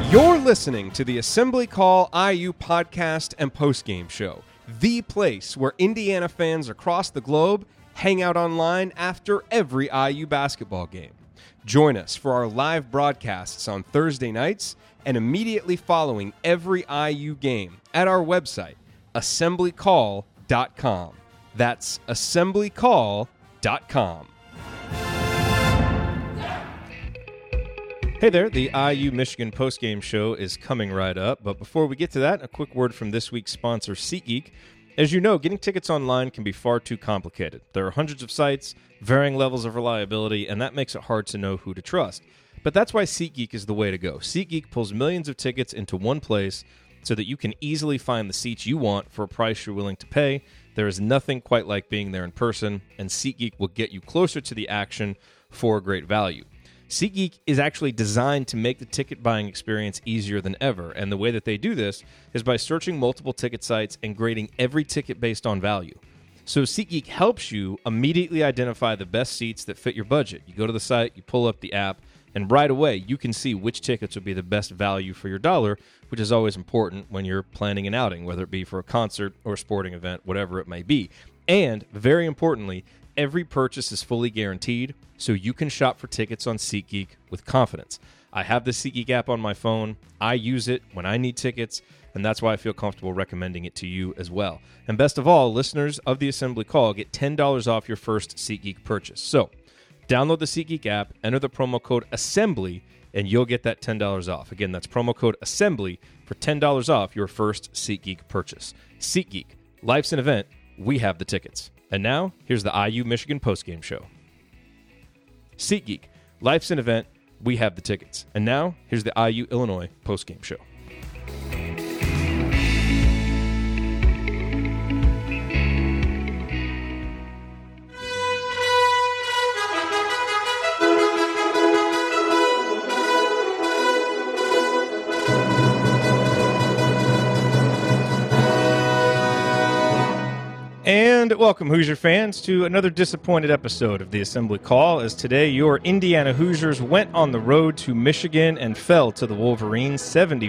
You're listening to the Assembly Call IU podcast and postgame show, the place where Indiana fans across the globe hang out online after every IU basketball game. Join us for our live broadcasts on Thursday nights and immediately following every IU game at our website, assemblycall.com. That's assemblycall.com. Hey there, the IU Michigan postgame show is coming right up, but before we get to that, a quick word from this week's sponsor, SeatGeek. As you know, getting tickets online can be far too complicated. There are hundreds of sites, varying levels of reliability, and that makes it hard to know who to trust. But that's why SeatGeek is the way to go. SeatGeek pulls millions of tickets into one place so that you can easily find the seats you want for a price you're willing to pay. There is nothing quite like being there in person, and SeatGeek will get you closer to the action for a great value. SeatGeek is actually designed to make the ticket buying experience easier than ever, and the way that they do this is by searching multiple ticket sites and grading every ticket based on value. So SeatGeek helps you immediately identify the best seats that fit your budget. You go to the site, you pull up the app, and right away you can see which tickets would be the best value for your dollar, which is always important when you're planning an outing, whether it be for a concert or a sporting event, whatever it may be. And, very importantly, every purchase is fully guaranteed, so you can shop for tickets on SeatGeek with confidence. I have the SeatGeek app on my phone. I use it when I need tickets, and that's why I feel comfortable recommending it to you as well. And best of all, listeners of the Assembly Call get $10 off your first SeatGeek purchase. So, download the SeatGeek app, enter the promo code ASSEMBLY, and you'll get that $10 off. Again, that's promo code ASSEMBLY for $10 off your first SeatGeek purchase. SeatGeek, life's an event. We have the tickets. And now, here's the IU Michigan postgame show. SeatGeek, life's an event, we have the tickets. And now, here's the IU Illinois postgame show. And welcome, Hoosier fans, to another disappointed episode of the Assembly Call, as today your Indiana Hoosiers went on the road to Michigan and fell to the Wolverines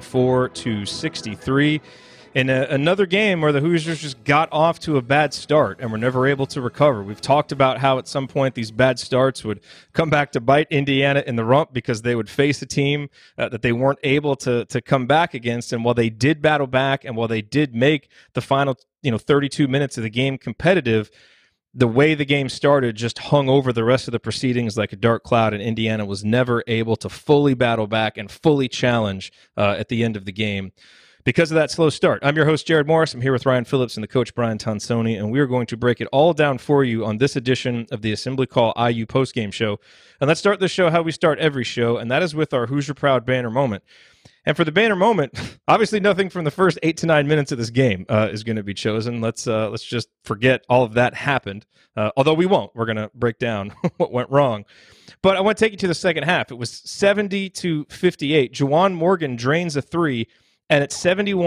74-63 in another game where the Hoosiers just got off to a bad start and were never able to recover. We've talked about how at some point these bad starts would come back to bite Indiana in the rump because they would face a team that they weren't able to come back against. And while they did battle back and while they did make the final 32 minutes of the game competitive, the way the game started just hung over the rest of the proceedings like a dark cloud, and Indiana was never able to fully battle back and fully challenge at the end of the game because of that slow start. I'm your host, Jared Morris. I'm here with Ryan Phillips and the coach, Brian Tonsoni, and we are going to break it all down for you on this edition of the Assembly Call IU postgame show. And let's start this show how we start every show, and that is with our Hoosier Proud banner moment. And for the banner moment, obviously nothing from the first 8 to 9 minutes of this game is going to be chosen. Let's just forget all of that happened, although we won't. We're going to break down what went wrong. But I want to take you to the second half. It was 70-58. Juwan Morgan drains a three, and it's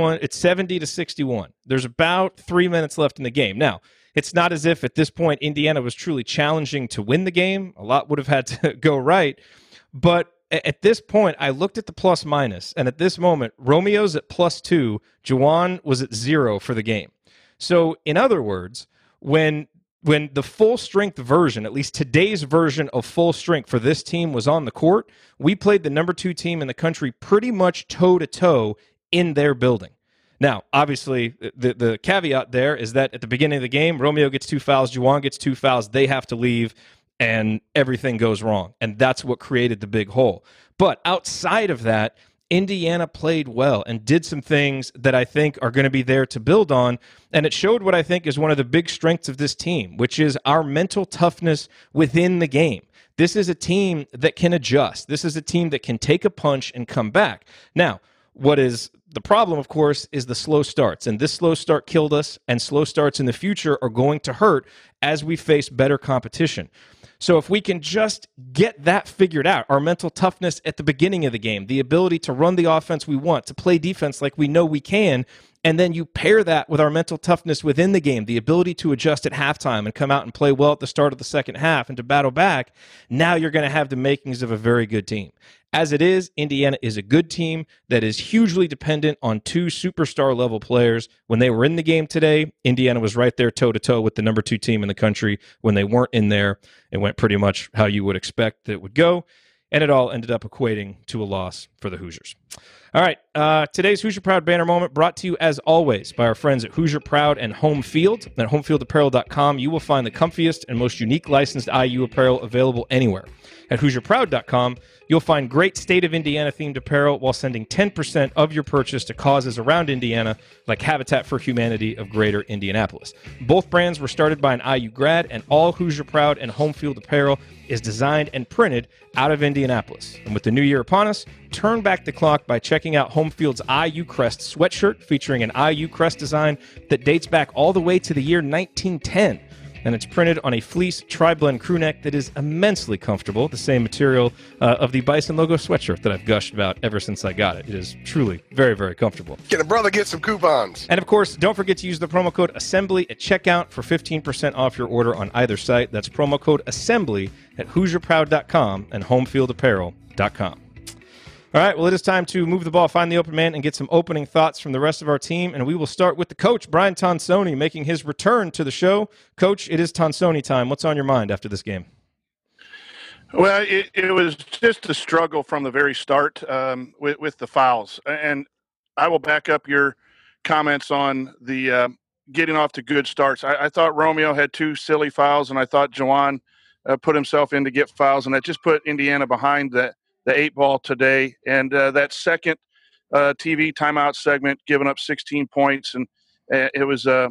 70-61. There's about 3 minutes left in the game. Now, it's not as if at this point Indiana was truly challenging to win the game. A lot would have had to go right. But at this point, I looked at the plus minus, and at this moment, Romeo's at +2, Juwan was at 0 for the game. So, in other words, when the full strength version, at least today's version of full strength for this team was on the court, we played the number 2 team in the country pretty much toe-to-toe in their building. Now, obviously, the caveat there is that at the beginning of the game, Romeo gets 2 fouls, Juwan gets 2 fouls, they have to leave, and everything goes wrong. And that's what created the big hole. But outside of that, Indiana played well and did some things that I think are going to be there to build on. And it showed what I think is one of the big strengths of this team, which is our mental toughness within the game. This is a team that can adjust. This is a team that can take a punch and come back. Now, what is the problem, of course, is the slow starts. And this slow start killed us, and slow starts in the future are going to hurt as we face better competition. So if we can just get that figured out, our mental toughness at the beginning of the game, the ability to run the offense we want, to play defense like we know we can, and then you pair that with our mental toughness within the game, the ability to adjust at halftime and come out and play well at the start of the second half and to battle back, now you're going to have the makings of a very good team. As it is, Indiana is a good team that is hugely dependent on two superstar level players. When they were in the game today, Indiana was right there toe to toe with the number 2 team in the country. When they weren't in there, it went pretty much how you would expect that it would go. And it all ended up equating to a loss for the Hoosiers. All right, today's Hoosier Proud banner moment brought to you, as always, by our friends at Hoosier Proud and Home Field. At homefieldapparel.com, you will find the comfiest and most unique licensed IU apparel available anywhere. At HoosierProud.com, you'll find great State of Indiana-themed apparel while sending 10% of your purchase to causes around Indiana, like Habitat for Humanity of Greater Indianapolis. Both brands were started by an IU grad, and all Hoosier Proud and Home Field apparel is designed and printed out of Indianapolis. And with the new year upon us, turn back the clock by checking out Home Field's IU Crest sweatshirt, featuring an IU Crest design that dates back all the way to the year 1910. And it's printed on a fleece tri-blend crew neck that is immensely comfortable, the same material of the Bison logo sweatshirt that I've gushed about ever since I got it. It is truly very, very comfortable. Can a brother get some coupons? And of course, don't forget to use the promo code ASSEMBLY at checkout for 15% off your order on either site. That's promo code ASSEMBLY at HoosierProud.com and HomefieldApparel.com. All right, well, it is time to move the ball, find the open man, and get some opening thoughts from the rest of our team. And we will start with the coach, Brian Tonsoni, making his return to the show. Coach, it is Tonsoni time. What's on your mind after this game? Well, it was just a struggle from the very start with the fouls. And I will back up your comments on the getting off to good starts. I thought Romeo had 2 silly fouls, and I thought Juwan put himself in to get fouls, and that just put Indiana behind the 8 ball today. And that second TV timeout segment, giving up 16 points, and it was a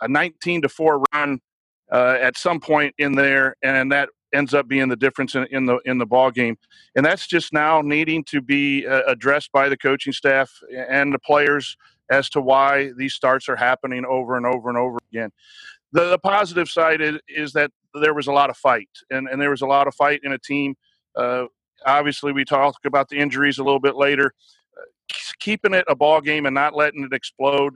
19-4 run at some point in there, and that ends up being the difference in the ball game. And that's just now needing to be addressed by the coaching staff and the players as to why these starts are happening over and over and over again. The positive side is that there was a lot of fight, and there was a lot of fight in a team. Obviously, we talked about the injuries a little bit later. Keeping it a ball game and not letting it explode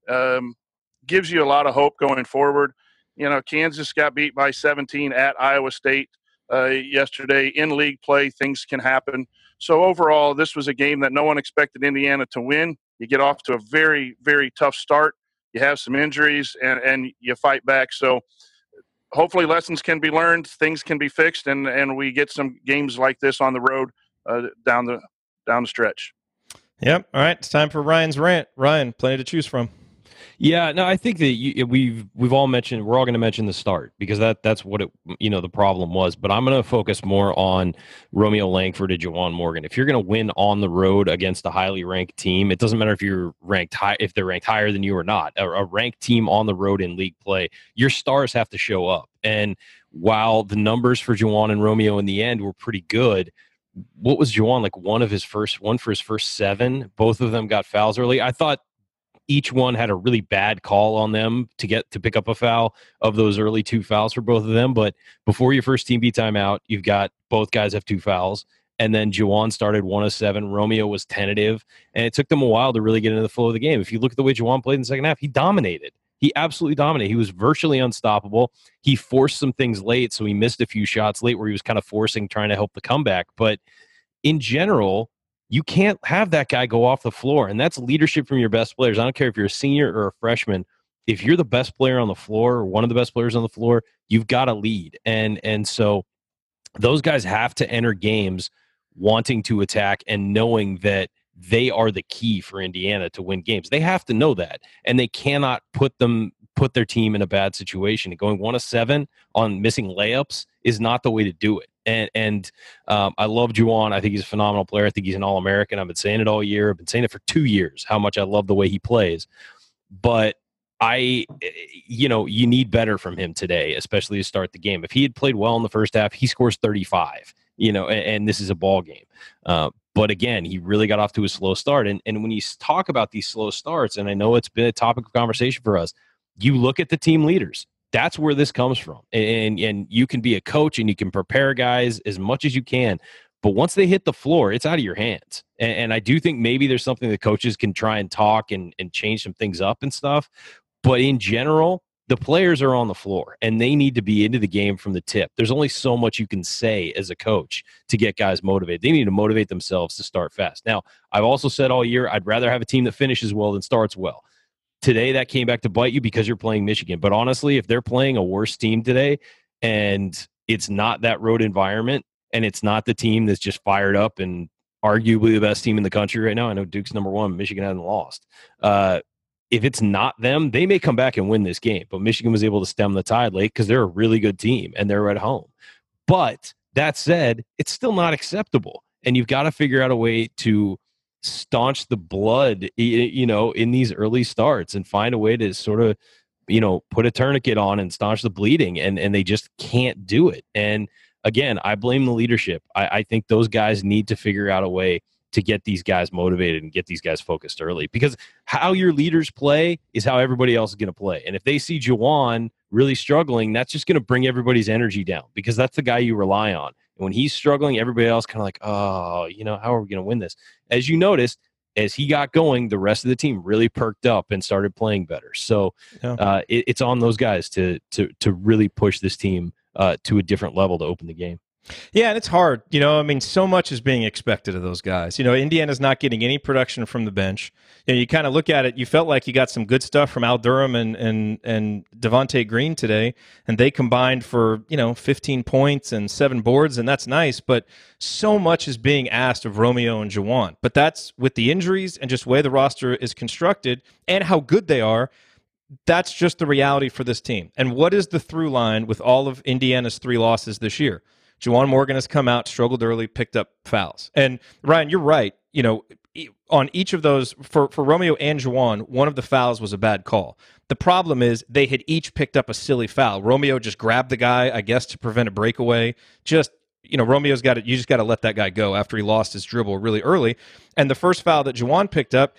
gives you a lot of hope going forward. You know, Kansas got beat by 17 at Iowa State yesterday. In league play, things can happen. So overall, this was a game that no one expected Indiana to win. You get off to a very, very tough start. You have some injuries, and you fight back. So hopefully lessons can be learned, things can be fixed, and we get some games like this on the road down the stretch. Yep. All right. It's time for Ryan's rant. Ryan, plenty to choose from. Yeah, no, I think that we've all mentioned, we're all going to mention the start because that's what the problem was. But I'm going to focus more on Romeo Langford and Juwan Morgan. If you're going to win on the road against a highly ranked team, it doesn't matter if you're ranked high, if they're ranked higher than you or not. A ranked team on the road in league play, your stars have to show up. And while the numbers for Juwan and Romeo in the end were pretty good, what was Juwan like? One for his first 7. Both of them got fouls early. I thought each one had a really bad call on them to pick up a foul of those early 2 fouls for both of them. But before your first team beat timeout, you've got both guys have 2 fouls. And then Juwan started 1 of 7. Romeo was tentative. And it took them a while to really get into the flow of the game. If you look at the way Juwan played in the second half, he dominated. He absolutely dominated. He was virtually unstoppable. He forced some things late, so he missed a few shots late where he was kind of trying to help the comeback. But in general, you can't have that guy go off the floor, and that's leadership from your best players. I don't care if you're a senior or a freshman. If you're the best player on the floor or one of the best players on the floor, you've got to lead. And so those guys have to enter games wanting to attack and knowing that they are the key for Indiana to win games. They have to know that, and they cannot put their team in a bad situation. And going 1 of 7 on missing layups is not the way to do it. And I love Juwan. I think he's a phenomenal player. I think he's an All-American. I've been saying it all year. I've been saying it for 2 years, how much I love the way he plays. But you need better from him today, especially to start the game. If he had played well in the first half, he scores 35, and this is a ball game. But again, he really got off to a slow start. And when you talk about these slow starts, and I know it's been a topic of conversation for us, you look at the team leaders. That's where this comes from. And you can be a coach and you can prepare guys as much as you can. But once they hit the floor, it's out of your hands. And I do think maybe there's something that coaches can try and talk and change some things up and stuff. But in general, the players are on the floor and they need to be into the game from the tip. There's only so much you can say as a coach to get guys motivated. They need to motivate themselves to start fast. Now, I've also said all year, I'd rather have a team that finishes well than starts well. Today, that came back to bite you because you're playing Michigan. But honestly, if they're playing a worse team today and it's not that road environment and it's not the team that's just fired up and arguably the best team in the country right now, I know Duke's number one, Michigan hasn't lost. If it's not them, they may come back and win this game. But Michigan was able to stem the tide late because they're a really good team and they're at home. But that said, it's still not acceptable. And you've got to figure out a way to staunch the blood, in these early starts and find a way to sort of, put a tourniquet on and staunch the bleeding. And they just can't do it. And again, I blame the leadership. I think those guys need to figure out a way to get these guys motivated and get these guys focused early, because how your leaders play is how everybody else is going to play. And if they see Juwan really struggling, that's just going to bring everybody's energy down, because that's the guy you rely on. And when he's struggling, everybody else kind of like, oh, how are we going to win this? As you noticed, as he got going, the rest of the team really perked up and started playing better. So it's on those guys to really push this team to a different level to open the game. Yeah, and it's hard. So much is being expected of those guys. Indiana's not getting any production from the bench. You kind of look at it, you felt like you got some good stuff from Al Durham and Devontae Green today, and they combined for, 15 points and 7 boards, and that's nice, but so much is being asked of Romeo and Juwan. But that's with the injuries and just the way the roster is constructed and how good they are. That's just the reality for this team. And what is the through line with all of Indiana's 3 losses this year? Juwan Morgan has come out, struggled early, picked up fouls. And Ryan, you're right. On each of those, for Romeo and Juwan, one of the fouls was a bad call. The problem is they had each picked up a silly foul. Romeo just grabbed the guy, I guess, to prevent a breakaway. Romeo's got it. You just got to let that guy go after he lost his dribble really early. And the first foul that Juwan picked up,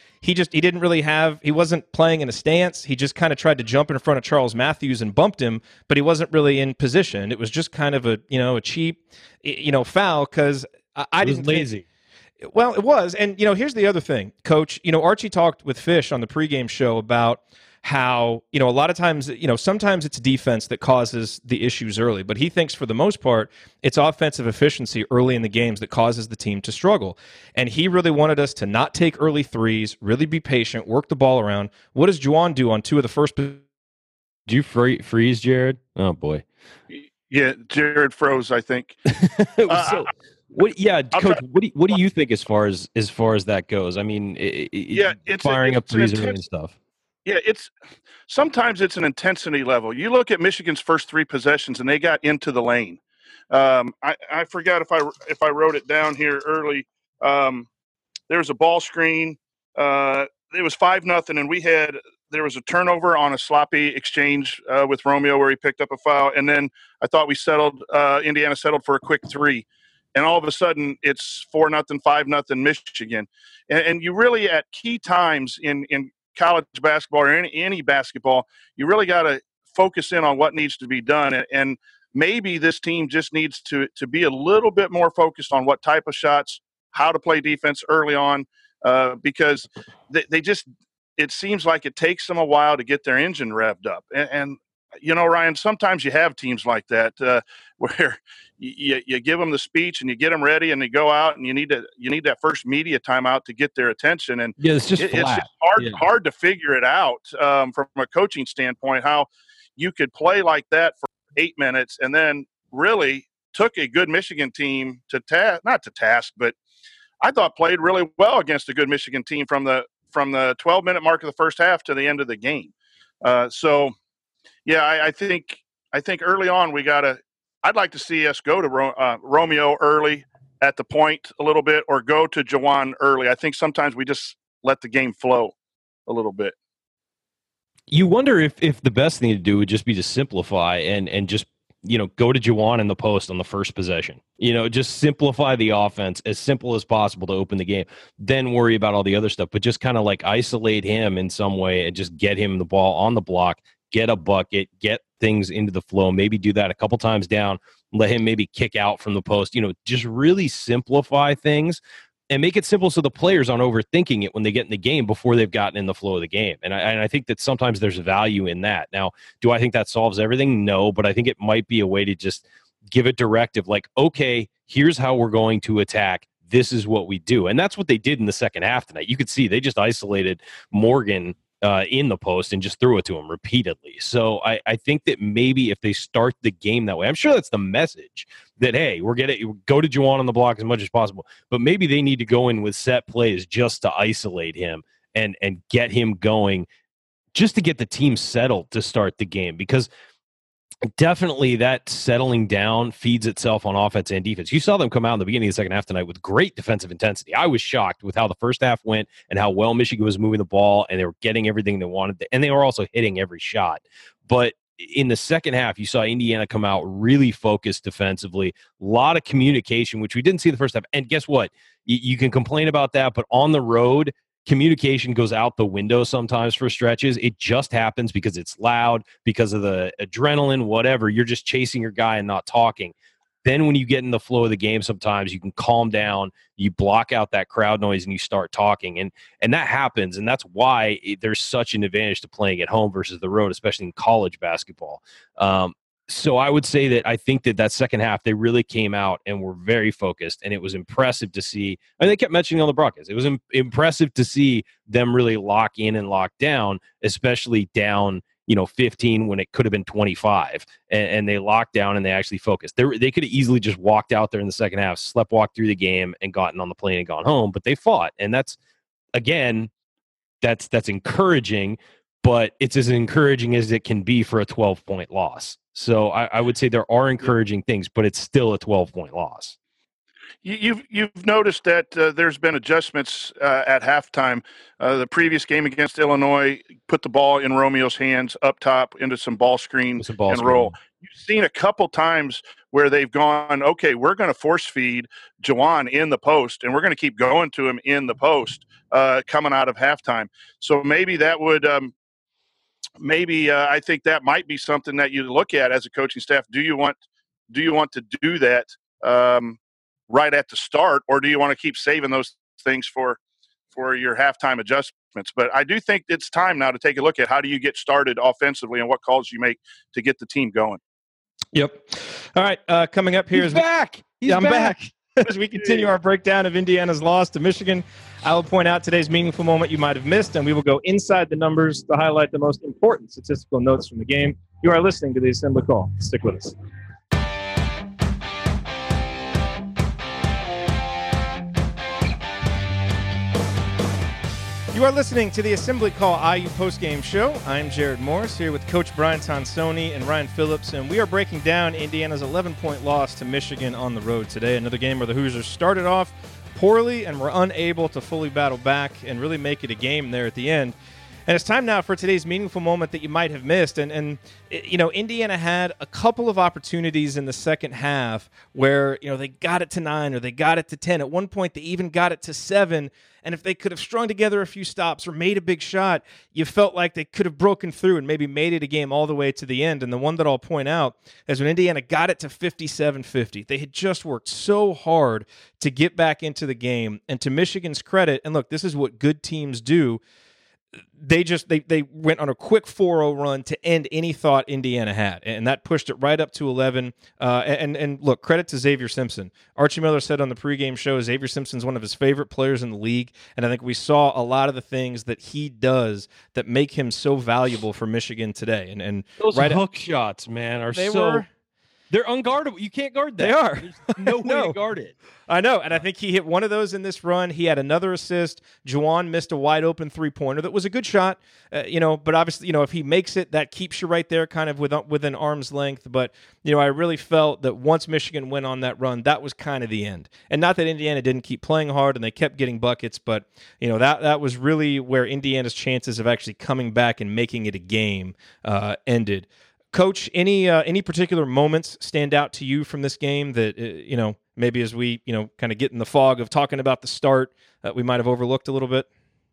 he wasn't playing in a stance. He just kind of tried to jump in front of Charles Matthews and bumped him, but he wasn't really in position. It was just kind of a cheap, foul because I didn't lazy. Well, it was. And, here's the other thing, Coach. Archie talked with Fish on the pregame show about how, a lot of times, sometimes it's defense that causes the issues early, but he thinks for the most part, it's offensive efficiency early in the games that causes the team to struggle. And he really wanted us to not take early threes, really be patient, work the ball around. What does Juwan do on 2 of the first? Did you freeze, Jared? Oh, boy. Yeah, Jared froze, I think. Coach, what do you think as far as that goes? I mean, it's firing up threes early and stuff. Yeah, sometimes it's an intensity level. You look at Michigan's first 3 possessions, and they got into the lane. I forgot if I wrote it down here early. There was a ball screen. It was 5-0, and there was a turnover on a sloppy exchange with Romeo where he picked up a foul, and then I thought Indiana settled for a quick 3. And all of a sudden, it's 4-0, 5-0 Michigan. And you really, at key times in college basketball or any basketball, you really got to focus in on what needs to be done. And maybe this team just needs to be a little bit more focused on what type of shots, how to play defense early on, because they just – it seems like it takes them a while to get their engine revved up. And Ryan, sometimes you have teams like that where you give them the speech and you get them ready and they go out and you need that first media timeout to get their attention. And it's just hard to figure it out from a coaching standpoint, how you could play like that for 8 minutes and then really took a good Michigan team not to task, but I thought played really well against a good Michigan team from the 12-minute mark of the first half to the end of the game. Yeah, I think early on I'd like to see us go to Romeo early at the point a little bit, or go to Juwan early. I think sometimes we just let the game flow a little bit. You wonder if the best thing to do would just be to simplify and just go to Juwan in the post on the first possession. Just simplify the offense as simple as possible to open the game. Then worry about all the other stuff, but just kind of like isolate him in some way and just get him the ball on the block. Get a bucket, get things into the flow, maybe do that a couple times down, let him maybe kick out from the post, just really simplify things. and make it simple so the players aren't overthinking it when they get in the game before they've gotten in the flow of the game. And I think that sometimes there's value in that. Now, do I think that solves everything? No, but I think it might be a way to just give a directive like, okay, here's how we're going to attack. This is what we do. And that's what they did in the second half tonight. You could see they just isolated Morgan in the post and just threw it to him repeatedly. So I think that maybe if they start the game that way, I'm sure that's the message that, hey, we're getting go to Juwan on the block as much as possible, but maybe they need to go in with set plays just to isolate him and get him going, just to get the team settled to start the game, because definitely that settling down feeds itself on offense and defense. You saw them come out in the beginning of the second half tonight with great defensive intensity. I was shocked with how the first half went and how well Michigan was moving the ball, and they were getting everything they wanted, and they were also hitting every shot. But in the second half, you saw Indiana come out really focused defensively, a lot of communication, which we didn't see the first half. And guess what? You can complain about that, but on the road, communication goes out the window sometimes for stretches. It just happens because it's loud, because of the adrenaline, whatever. You're just chasing your guy and not talking. Then when you get in the flow of the game, sometimes you can calm down, you block out that crowd noise, and you start talking. And that happens, and that's why there's such an advantage to playing at home versus the road, especially in college basketball. So I would say that I think that second half, they really came out and were very focused, and it was impressive to see. And they kept mentioning on the broadcast, it was impressive to see them really lock in and lock down, especially down 15 when it could have been 25, and they locked down and they actually focused. They could have easily just walked out there in the second half, walked through the game and gotten on the plane and gone home, but they fought. And that's encouraging, but it's as encouraging as it can be for a 12-point loss. So I would say there are encouraging things, but it's still a 12-point loss. You've noticed that there's been adjustments at halftime. The previous game against Illinois put the ball in Romeo's hands up top into some ball screen roll. You've seen a couple times where they've gone, okay, we're going to force feed Juwan in the post, and we're going to keep going to him in the post coming out of halftime. So maybe that would I think that might be something that you look at as a coaching staff. Do you want to do that right at the start, or do you want to keep saving those things for your halftime adjustments? But I do think it's time now to take a look at how do you get started offensively and what calls you make to get the team going. Yep. All right. Coming up here He's back. I'm back. As we continue our breakdown of Indiana's loss to Michigan, I will point out today's meaningful moment you might have missed, and we will go inside the numbers to highlight the most important statistical notes from the game. You are listening to the Assembly Call. Stick with us. You are listening to the Assembly Call IU postgame show. I'm Jared Morris here with Coach Brian Tonsoni and Ryan Phillips, and we are breaking down Indiana's 11-point loss to Michigan on the road today. Another game where the Hoosiers started off poorly and were unable to fully battle back and really make it a game there at the end. And it's time now for today's meaningful moment that you might have missed. And Indiana had a couple of opportunities in the second half where, they got it to 9 or they got it to 10. At one point, they even got it to 7. And if they could have strung together a few stops or made a big shot, you felt like they could have broken through and maybe made it a game all the way to the end. And the one that I'll point out is when Indiana got it to 57-50. They had just worked so hard to get back into the game. And to Michigan's credit, and look, this is what good teams do, they went on a quick 4-0 run to end any thought Indiana had, and that pushed it right up to 11. And look, credit to Xavier Simpson. Archie Miller said on the pregame show, Xavier Simpson's one of his favorite players in the league, and I think we saw a lot of the things that he does that make him so valuable for Michigan today. And those hook shots, man, they're unguardable. You can't guard that. They are. There's no way to guard it. I know, and I think he hit one of those in this run. He had another assist. Juwan missed a wide-open three-pointer that was a good shot, but obviously, if he makes it, that keeps you right there kind of within arm's length. But, I really felt that once Michigan went on that run, that was kind of the end. And not that Indiana didn't keep playing hard and they kept getting buckets, but, that was really where Indiana's chances of actually coming back and making it a game ended. Coach, any particular moments stand out to you from this game that, maybe as we, kind of get in the fog of talking about the start, we might have overlooked a little bit?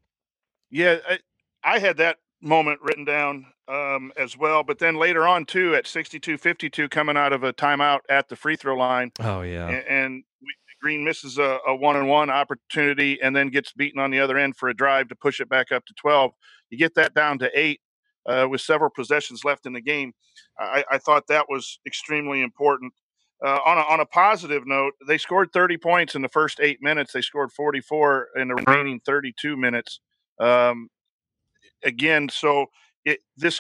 Yeah, I had that moment written down as well. But then later on, too, at 62-52, coming out of a timeout at the free throw line. Oh, yeah. And Green misses a 1-on-1 opportunity and then gets beaten on the other end for a drive to push it back up to 12. You get that down to 8 with several possessions left in the game. I thought that was extremely important. On a positive note, they scored 30 points in the first 8 minutes. They scored 44 in the remaining 32 minutes. Again, so this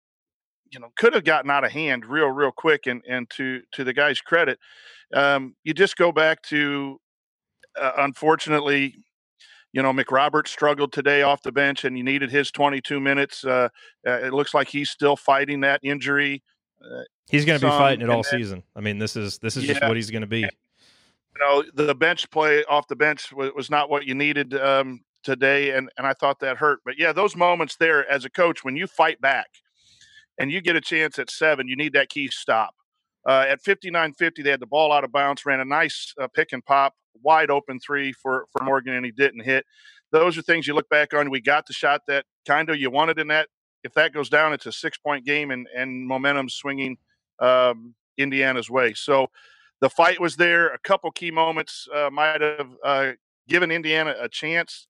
could have gotten out of hand real quick. And to the guy's credit, you just go back to, unfortunately, McRoberts struggled today off the bench, and you needed his 22 minutes. It looks like he's still fighting that injury. He's going to be fighting it all season. I mean, this is just what he's going to be. The bench play off the bench was not what you needed today, and I thought that hurt. But yeah, those moments there as a coach, when you fight back and you get a chance at 7, you need that key stop. At 59-50, they had the ball out of bounds, ran a nice pick and pop, wide open 3 for Morgan, and he didn't hit. Those are things you look back on. We got the shot that kind of you wanted in that. If that goes down, it's a 6-point game, and momentum swinging Indiana's way. So the fight was there. A couple key moments might have given Indiana a chance,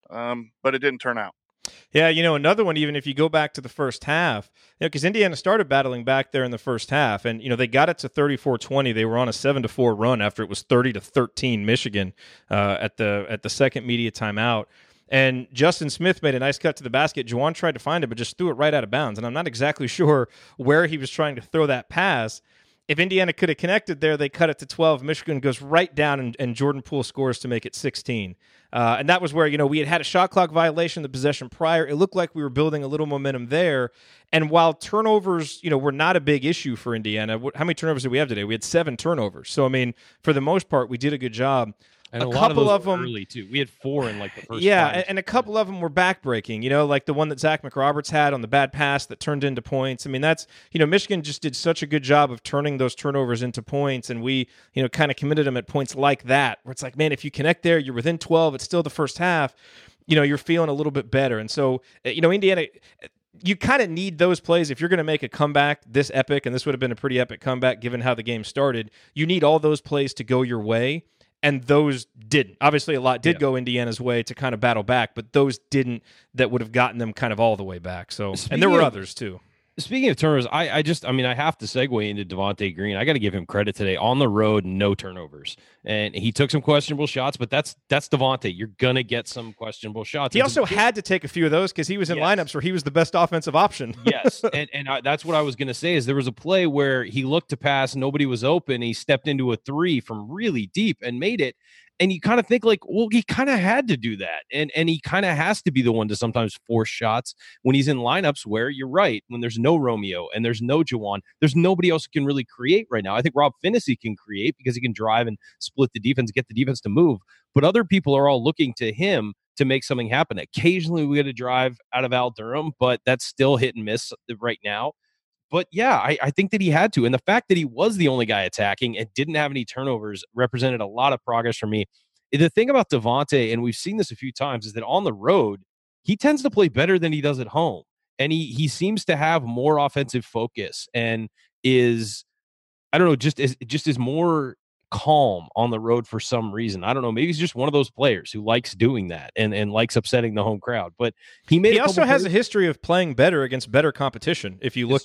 but it didn't turn out. Yeah, another one, even if you go back to the first half, because Indiana started battling back there in the first half, and, they got it to 34-20. They were on a 7-4 run after it was 30-13 Michigan at the second media timeout. And Justin Smith made a nice cut to the basket. Juwan tried to find it, but just threw it right out of bounds. And I'm not exactly sure where he was trying to throw that pass. If Indiana could have connected there, they cut it to 12. Michigan goes right down, and Jordan Poole scores to make it 16. And that was where, we had a shot clock violation the possession prior. It looked like we were building a little momentum there. And while turnovers, were not a big issue for Indiana, how many turnovers did we have today? We had 7 turnovers. So, I mean, for the most part, we did a good job. And a lot couple of them early too. We had 4 in the first. Yeah, and a couple of them were backbreaking. Like the one that Zach McRoberts had on the bad pass that turned into points. I mean, that's Michigan just did such a good job of turning those turnovers into points, and we kind of committed them at points like that, where it's like, man, if you connect there, you're within 12. It's still the first half. You're feeling a little bit better, and so Indiana. You kind of need those plays if you're going to make a comeback this epic, and this would have been a pretty epic comeback given how the game started. You need all those plays to go your way. And those didn't. Obviously, a lot did go Indiana's way to kind of battle back, but those didn't that would have gotten them kind of all the way back. So, and there were others too. Speaking of turnovers, I have to segue into Devontae Green. I got to give him credit today. On the road, no turnovers. And he took some questionable shots, but that's Devontae. You're going to get some questionable shots. He also had to take a few of those because he was in lineups where he was the best offensive option. Yes, and that's what I was going to say is there was a play where he looked to pass, nobody was open, he stepped into a 3 from really deep and made it. And you kind of think like, well, he kind of had to do that. And he kind of has to be the one to sometimes force shots when he's in lineups where you're right. When there's no Romeo and there's no Juwan, there's nobody else who can really create right now. I think Rob Finney can create because he can drive and split the defense, get the defense to move. But other people are all looking to him to make something happen. Occasionally we get a drive out of Al Durham, but that's still hit and miss right now. But yeah, I think that he had to. And the fact that he was the only guy attacking and didn't have any turnovers represented a lot of progress for me. The thing about Devontae, and we've seen this a few times, is that on the road, he tends to play better than he does at home. And he seems to have more offensive focus and is, I don't know, just is more calm on the road for some reason. I don't know. Maybe he's just one of those players who likes doing that and likes upsetting the home crowd. But he also has a history of playing better against better competition. If you look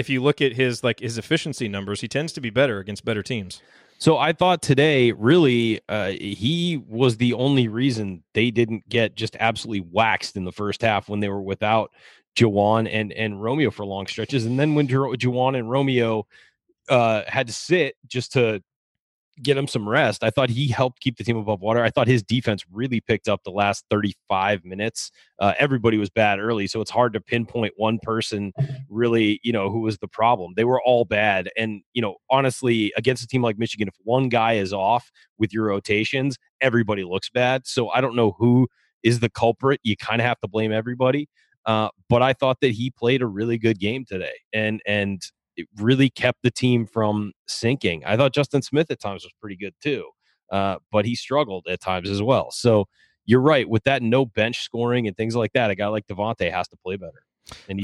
at his efficiency numbers, he tends to be better against better teams. So I thought today, really, he was the only reason they didn't get just absolutely waxed in the first half when they were without Juwan and Romeo for long stretches. And then when Juwan and Romeo had to sit just to get him some rest, I thought he helped keep the team above water. I thought his defense really picked up the last 35 minutes. Everybody was bad early, so it's hard to pinpoint one person really, who was the problem. They were all bad. And, honestly, against a team like Michigan, if one guy is off with your rotations, everybody looks bad. So I don't know who is the culprit. You kind of have to blame everybody. But I thought that he played a really good game today. And it really kept the team from sinking. I thought Justin Smith at times was pretty good too, but he struggled at times as well. So you're right. With that no bench scoring and things like that, a guy like Devontae has to play better. And he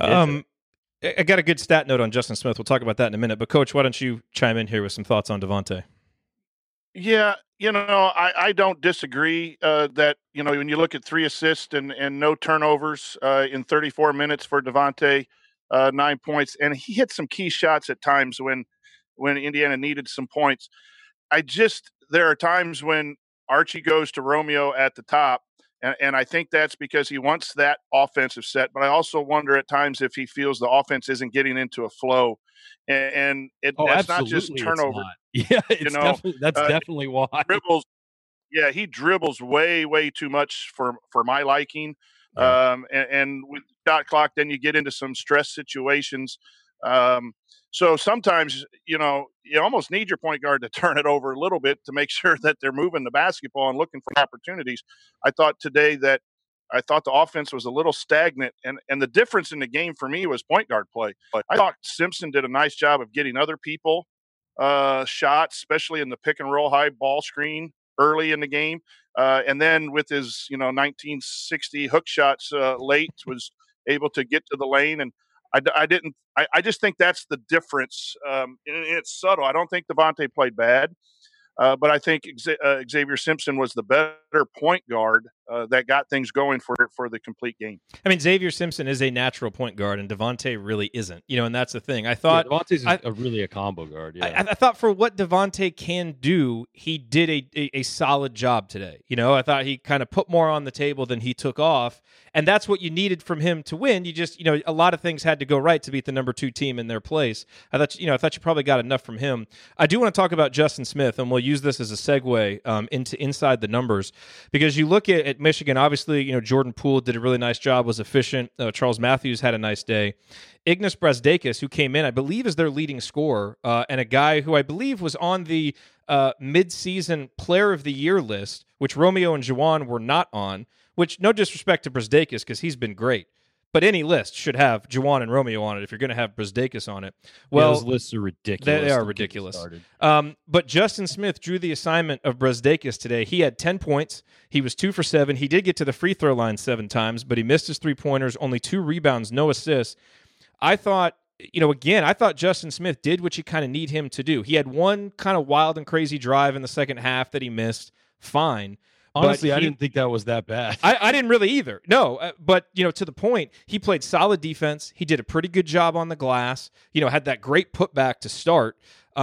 did. I got a good stat note on Justin Smith. We'll talk about that in a minute. But, Coach, why don't you chime in here with some thoughts on Devontae? Yeah, I don't disagree that, when you look at 3 assists and no turnovers in 34 minutes for Devontae, 9 points, and he hit some key shots at times when Indiana needed some points. There are times when Archie goes to Romeo at the top, and I think that's because he wants that offensive set. But I also wonder at times if he feels the offense isn't getting into a flow, that's not just turnover. Yeah, that's definitely why. Dribbles, yeah, he dribbles way, way too much for my liking. Yeah. And with shot clock, then you get into some stress situations. So sometimes, you almost need your point guard to turn it over a little bit to make sure that they're moving the basketball and looking for opportunities. I thought the offense was a little stagnant, and the difference in the game for me was point guard play. I thought Simpson did a nice job of getting other people shots, especially in the pick and roll high ball screen early in the game. And then with his, 1960 hook shots late, was able to get to the lane. And I just think that's the difference. And it's subtle. I don't think Devontae played bad. But I think Xavier Simpson was the better point guard that got things going for the complete game. I mean, Xavier Simpson is a natural point guard, and Devontae really isn't. And that's the thing. I thought Devontae's really a combo guard. Yeah, I thought for what Devontae can do, he did a solid job today. I thought he kind of put more on the table than he took off, and that's what you needed from him to win. You just, a lot of things had to go right to beat the number 2 team in their place. I thought you probably got enough from him. I do want to talk about Justin Smith, and we'll use this as a segue into inside the numbers, because you look at Michigan. Obviously, Jordan Poole did a really nice job, was efficient. Charles Matthews had a nice day. Ignas Brazdeikis, who came in, I believe, is their leading scorer, and a guy who I believe was on the mid-season Player of the Year list, which Romeo and Juwan were not on. Which, no disrespect to Brazdeikis, because he's been great. But any list should have Juwan and Romeo on it if you're going to have Brazdeikis on it. Well, those lists are ridiculous. They are ridiculous. But Justin Smith drew the assignment of Brazdeikis today. He had 10 points. He was 2 for 7. He did get to the free throw line 7 times, but he missed his 3-pointers, only 2 rebounds, no assists. I thought, I thought Justin Smith did what you kind of need him to do. He had one kind of wild and crazy drive in the second half that he missed. Fine. Honestly, I didn't think that was that bad. I didn't really either. No, but, to the point, he played solid defense. He did a pretty good job on the glass, had that great putback to start.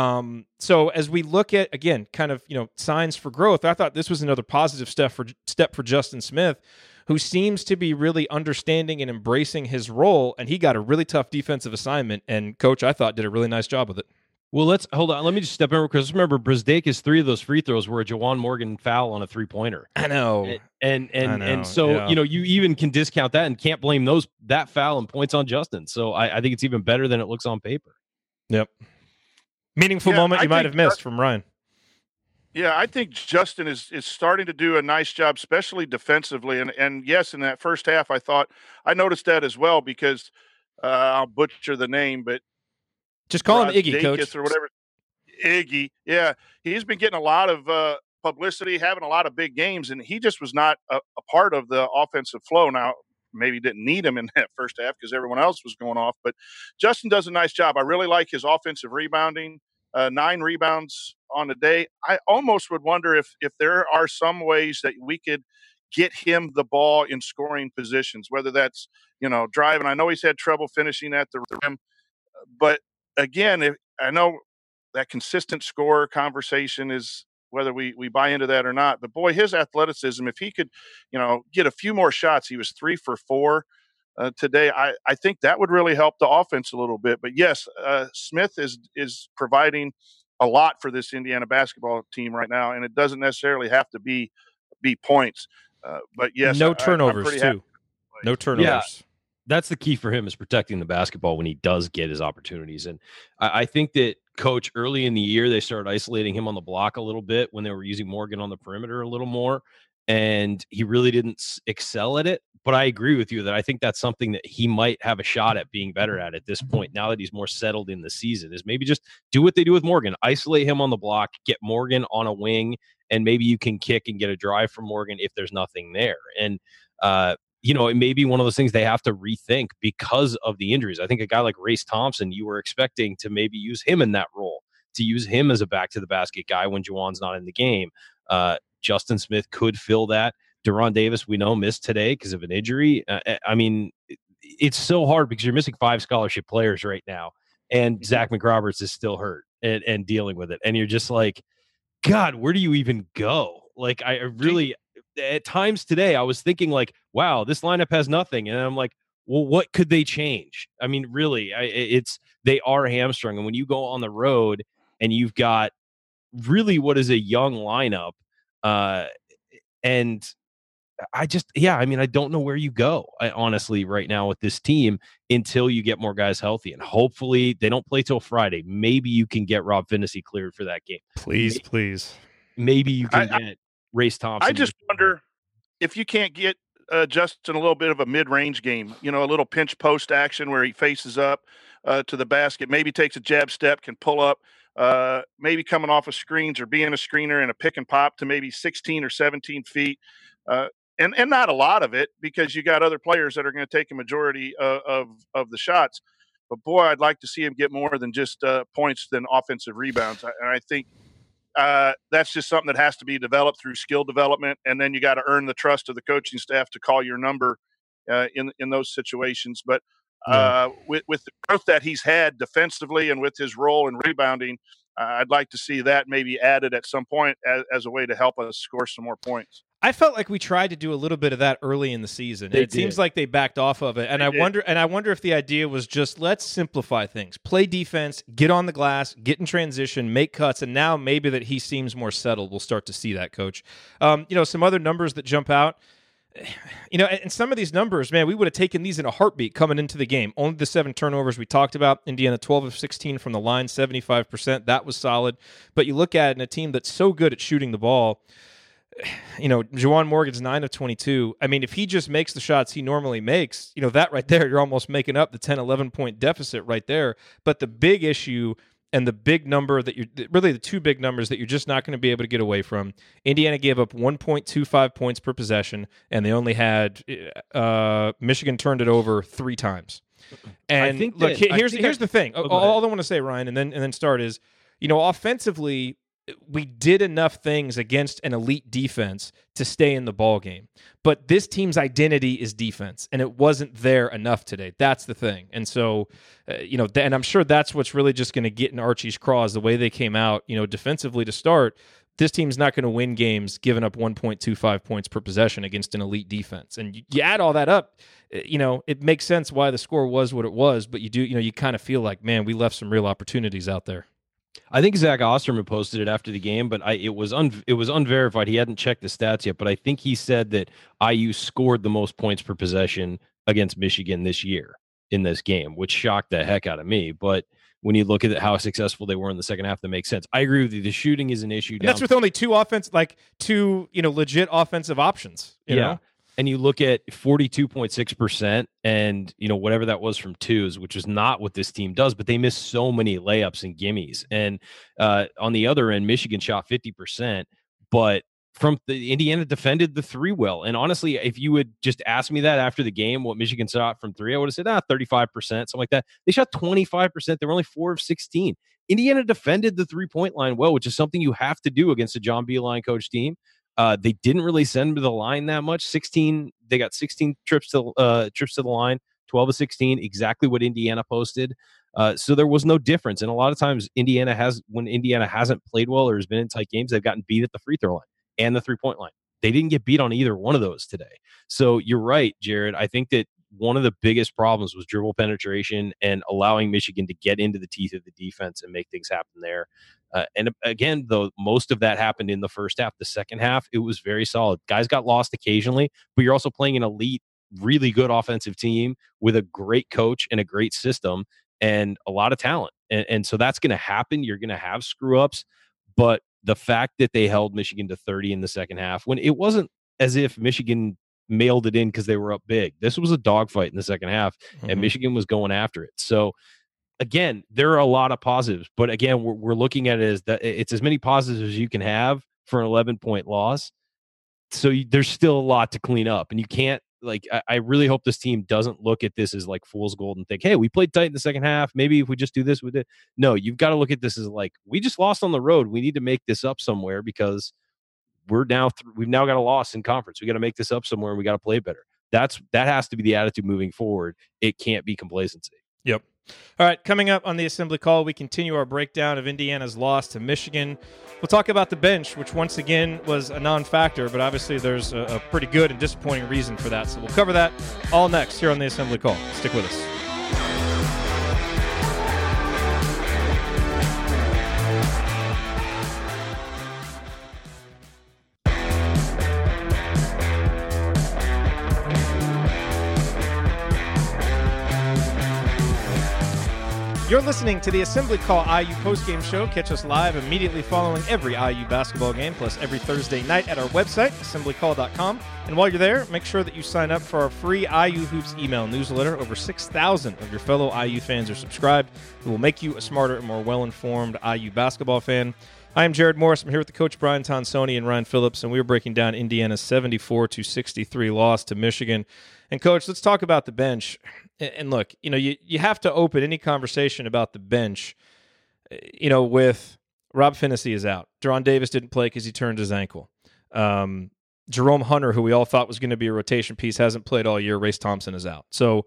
So as we look at, again, kind of, signs for growth, I thought this was another positive step for Justin Smith, who seems to be really understanding and embracing his role, and he got a really tough defensive assignment, and Coach, I thought, did a really nice job with it. Well, let's hold on. Let me just step in because remember, Brazdeikis, 3 of those free throws were a Juwan Morgan foul on a 3-pointer. I know, and so you even can discount that and can't blame that foul and points on Justin. So I think it's even better than it looks on paper. Yep. Meaningful moment you might have missed from Ryan. Yeah, I think Justin is starting to do a nice job, especially defensively. And yes, in that first half, I noticed that as well because I'll butcher the name, but. Just call him Iggy, Coach. Or whatever. Iggy, yeah. He's been getting a lot of publicity, having a lot of big games, and he just was not a part of the offensive flow. Now, maybe didn't need him in that first half because everyone else was going off, but Justin does a nice job. I really like his offensive rebounding, 9 rebounds on the day. I almost would wonder if there are some ways that we could get him the ball in scoring positions, whether that's, driving. I know he's had trouble finishing at the rim, but again, I know that consistent scorer conversation is whether we buy into that or not. But, boy, his athleticism, if he could, get a few more shots, he was 3 for 4 today. I think that would really help the offense a little bit. But, yes, Smith is providing a lot for this Indiana basketball team right now, and it doesn't necessarily have to be points. But, yes, no turnovers, too. No turnovers. Yeah. That's the key for him is protecting the basketball when he does get his opportunities. And I think that Coach early in the year, they started isolating him on the block a little bit when they were using Morgan on the perimeter a little more. And he really didn't excel at it. But I agree with you that I think that's something that he might have a shot at being better at this point, now that he's more settled in the season, is maybe just do what they do with Morgan. Isolate him on the block, get Morgan on a wing, and maybe you can kick and get a drive from Morgan if there's nothing there. And, it may be one of those things they have to rethink because of the injuries. I think a guy like Race Thompson, you were expecting to maybe use him in that role, to use him as a back-to-the-basket guy when Juwan's not in the game. Justin Smith could fill that. De'Ron Davis, we know, missed today because of an injury. I mean, it's so hard because you're missing 5 scholarship players right now, and Zach McRoberts is still hurt and dealing with it. And you're just like, God, where do you even go? Like, I really, at times today, I was thinking like, wow, this lineup has nothing. And I'm like, well, what could they change? I mean, really, they are hamstrung. And when you go on the road and you've got really what is a young lineup, and I don't know where you go, honestly, right now with this team until you get more guys healthy. And hopefully they don't play till Friday. Maybe you can get Rob Finney cleared for that game. Please. Maybe you can get Race Thompson. I just wonder if you can't get Justin a little bit of a mid-range game, a little pinch post action where he faces up to the basket, maybe takes a jab step, can pull up, maybe coming off of screens or being a screener and a pick and pop to maybe 16 or 17 feet. And not a lot of it because you got other players that are going to take a majority of the shots. But, boy, I'd like to see him get more than just points than offensive rebounds. And I think that's just something that has to be developed through skill development. And then you got to earn the trust of the coaching staff to call your number in those situations. But with the growth that he's had defensively and with his role in rebounding, I'd like to see that maybe added at some point as a way to help us score some more points. I felt like we tried to do a little bit of that early in the season. It seems like they backed off of it. And I wonder if the idea was just let's simplify things. Play defense, get on the glass, get in transition, make cuts, and now maybe that he seems more settled, we'll start to see that, Coach. Some other numbers that jump out. And some of these numbers, man, we would have taken these in a heartbeat coming into the game. Only the 7 turnovers we talked about. Indiana 12 of 16 from the line, 75%. That was solid. But you look at it in a team that's so good at shooting the ball. Juwan Morgan's 9 of 22. I mean, if he just makes the shots he normally makes, that right there, you're almost making up the 10, 11-point deficit right there. But the big issue and the big number that the 2 big numbers that you're just not going to be able to get away from, Indiana gave up 1.25 points per possession, and they only had Michigan turned it over 3 times. And here's the thing. All I want to say, Ryan, and then start is, offensively, we did enough things against an elite defense to stay in the ball game. But this team's identity is defense, and it wasn't there enough today. That's the thing. And so, and I'm sure that's what's really just going to get in Archie's craws, the way they came out, defensively to start. This team's not going to win games giving up 1.25 points per possession against an elite defense. And you add all that up, it makes sense why the score was what it was, but you kind of feel like, man, we left some real opportunities out there. I think Zach Osterman posted it after the game, but it was unverified. He hadn't checked the stats yet, but I think he said that IU scored the most points per possession against Michigan this year in this game, which shocked the heck out of me. But when you look at how successful they were in the second half, that makes sense. I agree with you. The shooting is an issue. And that's with only two legit offensive options. You know? And you look at 42.6% and, whatever that was from twos, which is not what this team does, but they miss so many layups and gimmies. And on the other end, Michigan shot 50%, but from the Indiana defended the 3 well. And honestly, if you would just ask me that after the game, what Michigan shot from 3, I would have said, 35%, something like that. They shot 25%. They were only 4 of 16. Indiana defended the 3-point line well, which is something you have to do against a John Beilein coach team. They didn't really send to the line that much. They got 16 trips to the line, 12 of 16, exactly what Indiana posted. So there was no difference. And a lot of times when Indiana hasn't played well or has been in tight games, they've gotten beat at the free throw line and the 3-point line. They didn't get beat on either one of those today. So you're right, Jared. I think that one of the biggest problems was dribble penetration and allowing Michigan to get into the teeth of the defense and make things happen there. And again, though, most of that happened in the first half. The second half, it was very solid. Guys got lost occasionally, but you're also playing an elite, really good offensive team with a great coach and a great system and a lot of talent. And so that's going to happen. You're going to have screw-ups. But the fact that they held Michigan to 30 in the second half, when it wasn't as if Michigan mailed it in because they were up big. This was a dogfight in the second half, and Michigan was going after it. So, again, there are a lot of positives, but again, we're looking at it as that it's as many positives as you can have for an 11-point loss. So there's still a lot to clean up, and you can't I really hope this team doesn't look at this as like fool's gold and think, hey, we played tight in the second half. Maybe if we just do this with it. No, you've got to look at this as like, we just lost on the road. We need to make this up somewhere because we've now got a loss in conference. We got to make this up somewhere, and we got to play better. That has to be the attitude moving forward. It can't be complacency. Yep. All right, coming up on the Assembly Call, we continue our breakdown of Indiana's loss to Michigan. We'll talk about the bench, which once again was a non-factor, but obviously there's a pretty good and disappointing reason for that. So we'll cover that all next here on the Assembly Call. Stick with us. You're listening to the Assembly Call IU postgame show. Catch us live immediately following every IU basketball game, plus every Thursday night at our website, assemblycall.com. And while you're there, make sure that you sign up for our free IU Hoops email newsletter. Over 6,000 of your fellow IU fans are subscribed. It will make you a smarter and more well-informed IU basketball fan. I am Jared Morris. I'm here with the coach Brian Tonsoni and Ryan Phillips, and we are breaking down Indiana's 74-63 loss to Michigan. And, Coach, let's talk about the bench. And look, you have to open any conversation about the bench, with Rob Phinisee is out. Deron Davis didn't play because he turned his ankle. Jerome Hunter, who we all thought was going to be a rotation piece, hasn't played all year. Race Thompson is out. So,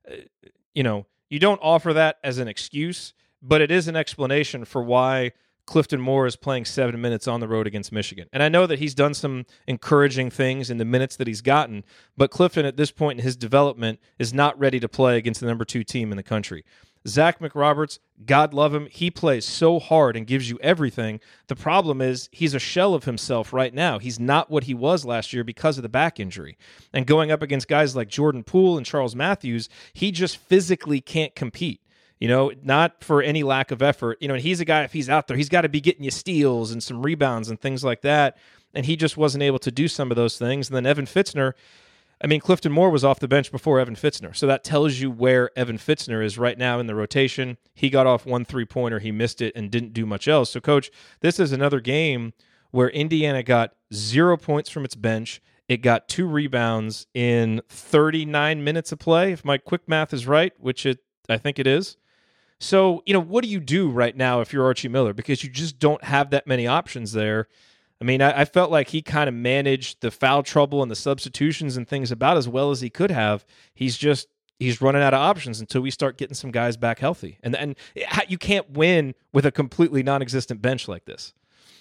you don't offer that as an excuse, but it is an explanation for why Clifton Moore is playing 7 minutes on the road against Michigan. And I know that he's done some encouraging things in the minutes that he's gotten, but Clifton at this point in his development is not ready to play against the number 2 team in the country. Zach McRoberts, God love him, he plays so hard and gives you everything. The problem is he's a shell of himself right now. He's not what he was last year because of the back injury. And going up against guys like Jordan Poole and Charles Matthews, he just physically can't compete. Not for any lack of effort. And he's a guy, if he's out there, he's got to be getting you steals and some rebounds and things like that. And he just wasn't able to do some of those things. And then Evan Fitzner, Clifton Moore was off the bench before Evan Fitzner. So that tells you where Evan Fitzner is right now in the rotation. He got off 1 3-pointer, he missed it, and didn't do much else. So, Coach, this is another game where Indiana got 0 points from its bench. It got 2 rebounds in 39 minutes of play, if my quick math is right, which I think it is. So, what do you do right now if you're Archie Miller? Because you just don't have that many options there. I felt like he kind of managed the foul trouble and the substitutions and things about as well as he could have. He's running out of options until we start getting some guys back healthy. And you can't win with a completely non-existent bench like this.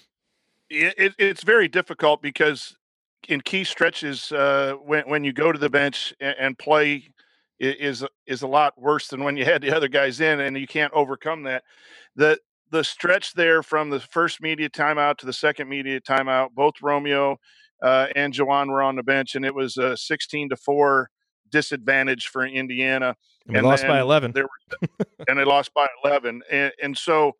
It's very difficult because in key stretches, when you go to the bench and play is a lot worse than when you had the other guys in, and you can't overcome that. The stretch there from the first media timeout to the second media timeout, both Romeo and Juwan were on the bench, and it was a 16-4 disadvantage for Indiana. And we lost by 11. And they lost by 11. And so,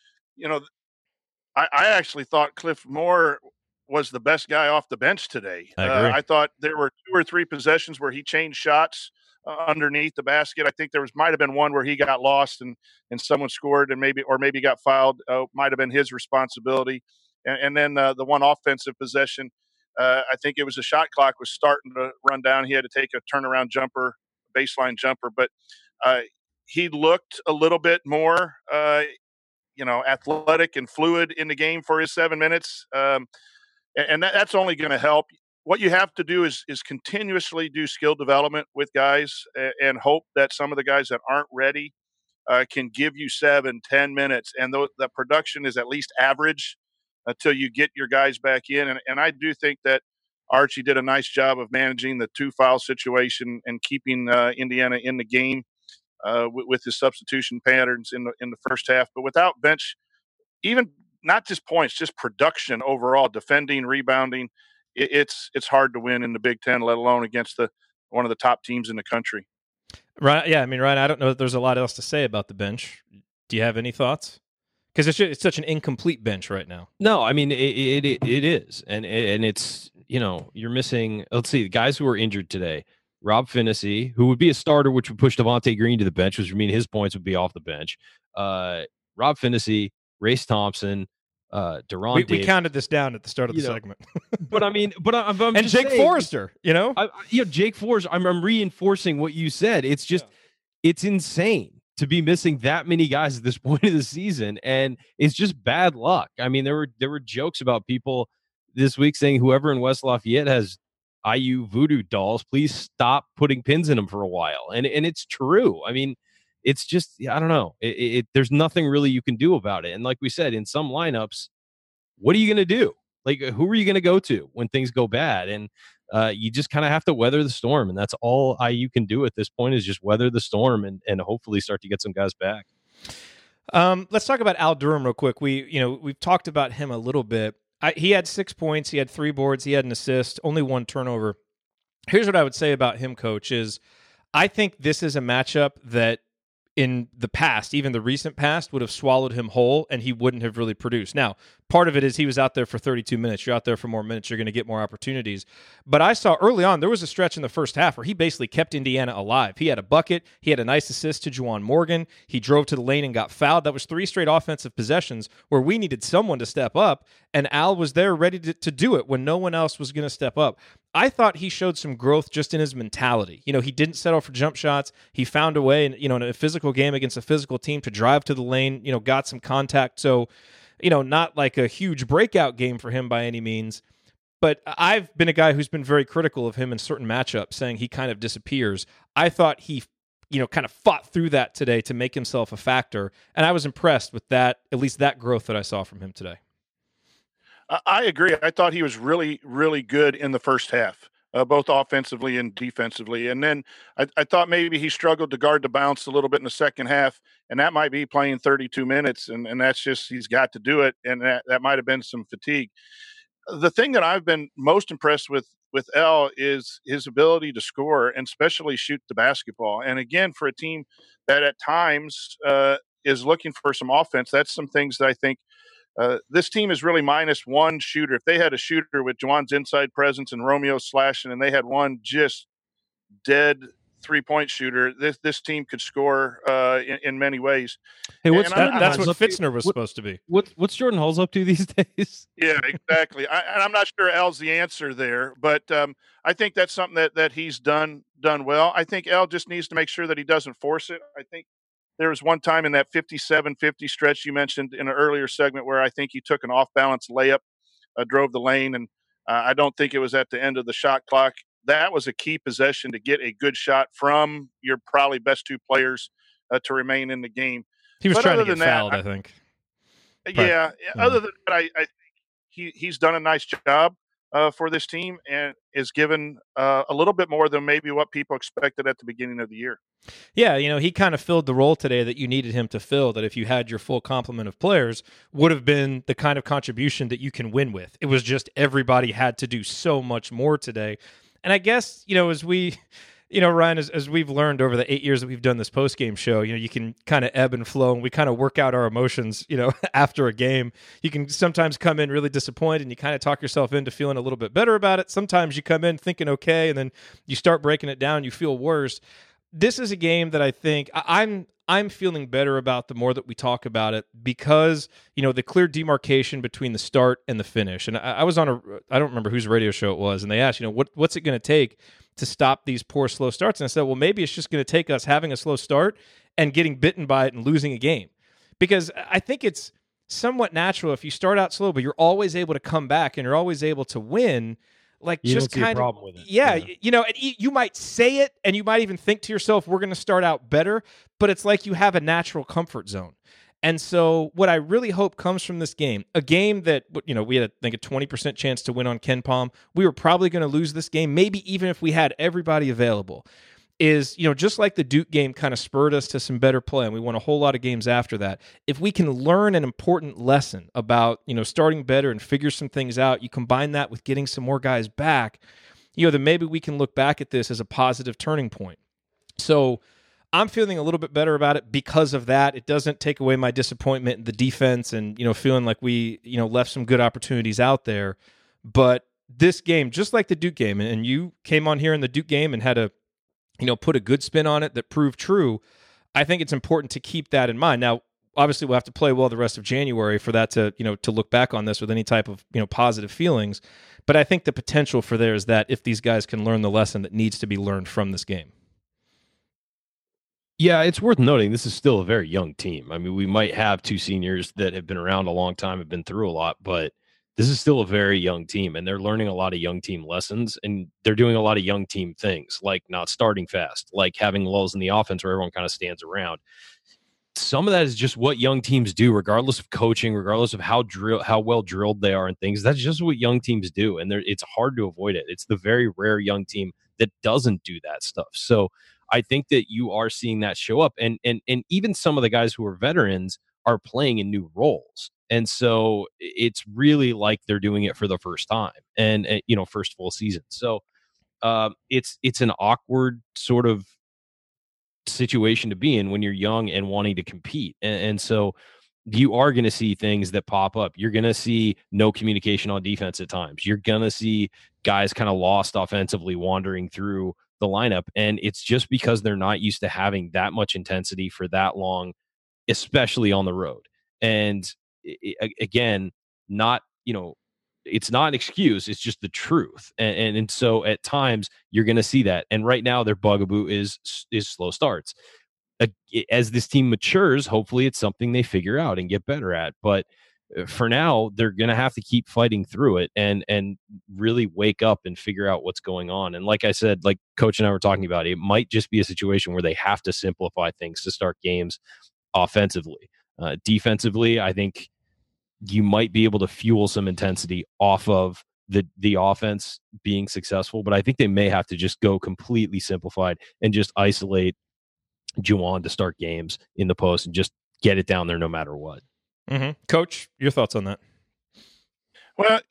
I actually thought Cliff Moore was the best guy off the bench today. I thought there were 2 or 3 possessions where he changed shots underneath the basket. I think might have been one where he got lost and someone scored and maybe got fouled. Might have been his responsibility. And then the one offensive possession, I think it was the shot clock was starting to run down. He had to take a turnaround jumper, baseline jumper, but he looked a little bit more, athletic and fluid in the game for his 7 minutes. And that's only going to help. What you have to do is continuously do skill development with guys and hope that some of the guys that aren't ready can give you 7-10 minutes. And the production is at least average until you get your guys back in. And I do think that Archie did a nice job of managing the 2-foul situation and keeping Indiana in the game with his substitution patterns in the first half. But without bench, even not just points, just production overall, defending, rebounding, it's hard to win in the Big Ten, let alone against one of the top teams in the country. Right? Yeah, Ryan, I don't know that there's a lot else to say about the bench. Do you have any thoughts? Because it's such an incomplete bench right now. No, it is, and it's you're missing. Let's see, the guys who are injured today: Rob Phinisee, who would be a starter, which would push Devontae Green to the bench, which would mean his points would be off the bench. Rob Phinisee, Race Thompson. Deron we counted this down at the start of the segment. but I'm and just Jake saying, Forrester, Jake Forrester. I'm reinforcing what you said. It's just it's insane to be missing that many guys at this point of the season, and it's just bad luck. There were jokes about people, this week saying whoever in West Lafayette has IU voodoo dolls, please stop putting pins in them for a while. And it's true. I mean, it's just, I don't know. There's nothing really you can do about it. And like we said, in some lineups, what are you going to do? Like, who are you going to go to when things go bad? And you just kind of have to weather the storm. And that's all IU can do at this point, is just weather the storm and hopefully start to get some guys back. Let's talk about Al Durham real quick. We've talked about him a little bit. He had 6 points. He had 3 boards. He had an assist, only 1 turnover. Here's what I would say about him, Coach, is I think this is a matchup that in the past, even the recent past, would have swallowed him whole and he wouldn't have really produced. Now, part of it is he was out there for 32 minutes. You're out there for more minutes. You're going to get more opportunities. But I saw early on, there was a stretch in the first half where he basically kept Indiana alive. He had a bucket. He had a nice assist to Juwan Morgan. He drove to the lane and got fouled. That was 3 straight offensive possessions where we needed someone to step up, and Al was there ready to do it when no one else was going to step up. I thought he showed some growth just in his mentality. He didn't settle for jump shots. He found a way, in a physical game against a physical team, to drive to the lane, got some contact. So, not like a huge breakout game for him by any means. But I've been a guy who's been very critical of him in certain matchups, saying he kind of disappears. I thought he, kind of fought through that today to make himself a factor. And I was impressed with that, at least that growth that I saw from him today. I agree. I thought he was really, really good in the first half, both offensively and defensively. And then I thought maybe he struggled to guard the bounce a little bit in the second half, and that might be playing 32 minutes, and that's just, he's got to do it, and that might have been some fatigue. The thing that I've been most impressed with L is his ability to score and especially shoot the basketball. And again, for a team that at times is looking for some offense, that's some things that I think this team is really minus 1 shooter. If they had a shooter with Juwan's inside presence and Romeo slashing, and they had one just dead 3-point shooter, this team could score in many ways. Hey, that's what Fitzner was supposed to be. What's Jordan Hulls up to these days? Yeah, exactly. And I'm not sure L's the answer there, but I think that's something that he's done well. I think L just needs to make sure that he doesn't force it. I think there was one time in that 57-50 stretch you mentioned in an earlier segment where I think he took an off-balance layup, drove the lane, and I don't think it was at the end of the shot clock. That was a key possession to get a good shot from your probably best 2 players to remain in the game. He was trying to get fouled, I think. Yeah. Other than that, I think he's done a nice job for this team and is given a little bit more than maybe what people expected at the beginning of the year. Yeah, he kind of filled the role today that you needed him to fill, that if you had your full complement of players, would have been the kind of contribution that you can win with. It was just everybody had to do so much more today. And I guess, as we, Ryan, as we've learned over the 8 years that we've done this post-game show, you can kind of ebb and flow, and we kind of work out our emotions, after a game. You can sometimes come in really disappointed, and you kind of talk yourself into feeling a little bit better about it. Sometimes you come in thinking okay, and then you start breaking it down, you feel worse. This is a game that I think I'm feeling better about the more that we talk about it, because, the clear demarcation between the start and the finish. And I was on I don't remember whose radio show it was, and they asked, what's it going to take to stop these poor, slow starts? And I said, well, maybe it's just going to take us having a slow start and getting bitten by it and losing a game. Because I think it's somewhat natural if you start out slow, but you're always able to come back and you're always able to win. Like, you just don't see kind a problem with it. Yeah, and you might say it, and you might even think to yourself, we're going to start out better, but it's like you have a natural comfort zone. And so what I really hope comes from this game, a game that, we had, I think, a 20% chance to win on KenPom. We were probably going to lose this game, maybe even if we had everybody available, is, just like the Duke game kind of spurred us to some better play, and we won a whole lot of games after that. If we can learn an important lesson about, starting better and figure some things out, you combine that with getting some more guys back, then maybe we can look back at this as a positive turning point. So I'm feeling a little bit better about it because of that. It doesn't take away my disappointment in the defense and, feeling like we, left some good opportunities out there. But this game, just like the Duke game, and you came on here in the Duke game and had a, put a good spin on it that proved true, I think it's important to keep that in mind. Now, obviously, we'll have to play well the rest of January for that to, to look back on this with any type of, positive feelings. But I think the potential for there is that if these guys can learn the lesson that needs to be learned from this game. Yeah, it's worth noting this is still a very young team. I mean, we might have 2 seniors that have been around a long time, have been through a lot, but this is still a very young team, and they're learning a lot of young team lessons, and they're doing a lot of young team things, like not starting fast, like having lulls in the offense where everyone kind of stands around. Some of that is just what young teams do, regardless of coaching, regardless of how well drilled they are and things. That's just what young teams do, and it's hard to avoid it. It's the very rare young team that doesn't do that stuff. So I think that you are seeing that show up, and even some of the guys who are veterans are playing in new roles. And so it's really like they're doing it for the first time and first full season. So it's an awkward sort of situation to be in when you're young and wanting to compete. And so you are going to see things that pop up. You're going to see no communication on defense at times. You're going to see guys kind of lost offensively wandering through the lineup. And it's just because they're not used to having that much intensity for that long, especially on the road. And again, not, it's not an excuse. It's just the truth. And so at times you're going to see that. And right now their bugaboo is slow starts. As this team matures, hopefully it's something they figure out and get better at. But for now, they're going to have to keep fighting through it and really wake up and figure out what's going on. And like I said, like Coach and I were talking about, it might just be a situation where they have to simplify things to start games offensively. Defensively, I think you might be able to fuel some intensity off of the offense being successful, but I think they may have to just go completely simplified and just isolate Juwan to start games in the post and just get it down there no matter what. Mm-hmm. Coach, your thoughts on that? Well,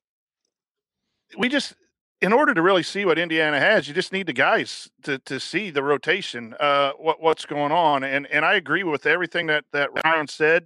in order to really see what Indiana has, you just need the guys to see the rotation, what's going on. And I agree with everything that Ryan said.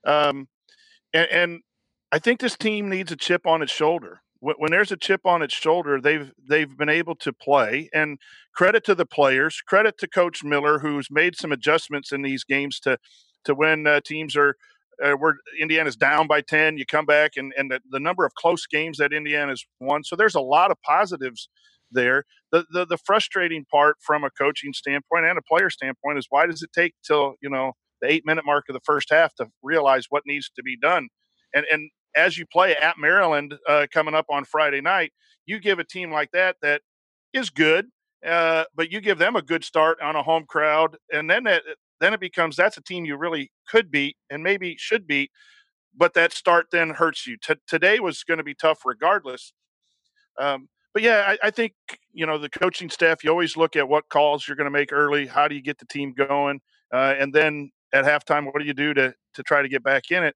And I think this team needs a chip on its shoulder. When there's a chip on its shoulder, they've been able to play. And credit to the players, credit to Coach Miller, who's made some adjustments in these games to when teams are where Indiana's down by 10, you come back and the number of close games that Indiana's won. So there's a lot of positives there. The frustrating part from a coaching standpoint and a player standpoint is, why does it take till the 8-minute mark of the first half to realize what needs to be done? And as you play at Maryland coming up on Friday night, you give a team like that is good, but you give them a good start on a home crowd, and then it becomes, that's a team you really could beat and maybe should beat, but that start then hurts you. Today was going to be tough regardless. But yeah, I think, the coaching staff, you always look at what calls you're going to make early. How do you get the team going? And then at halftime, what do you do to try to get back in it?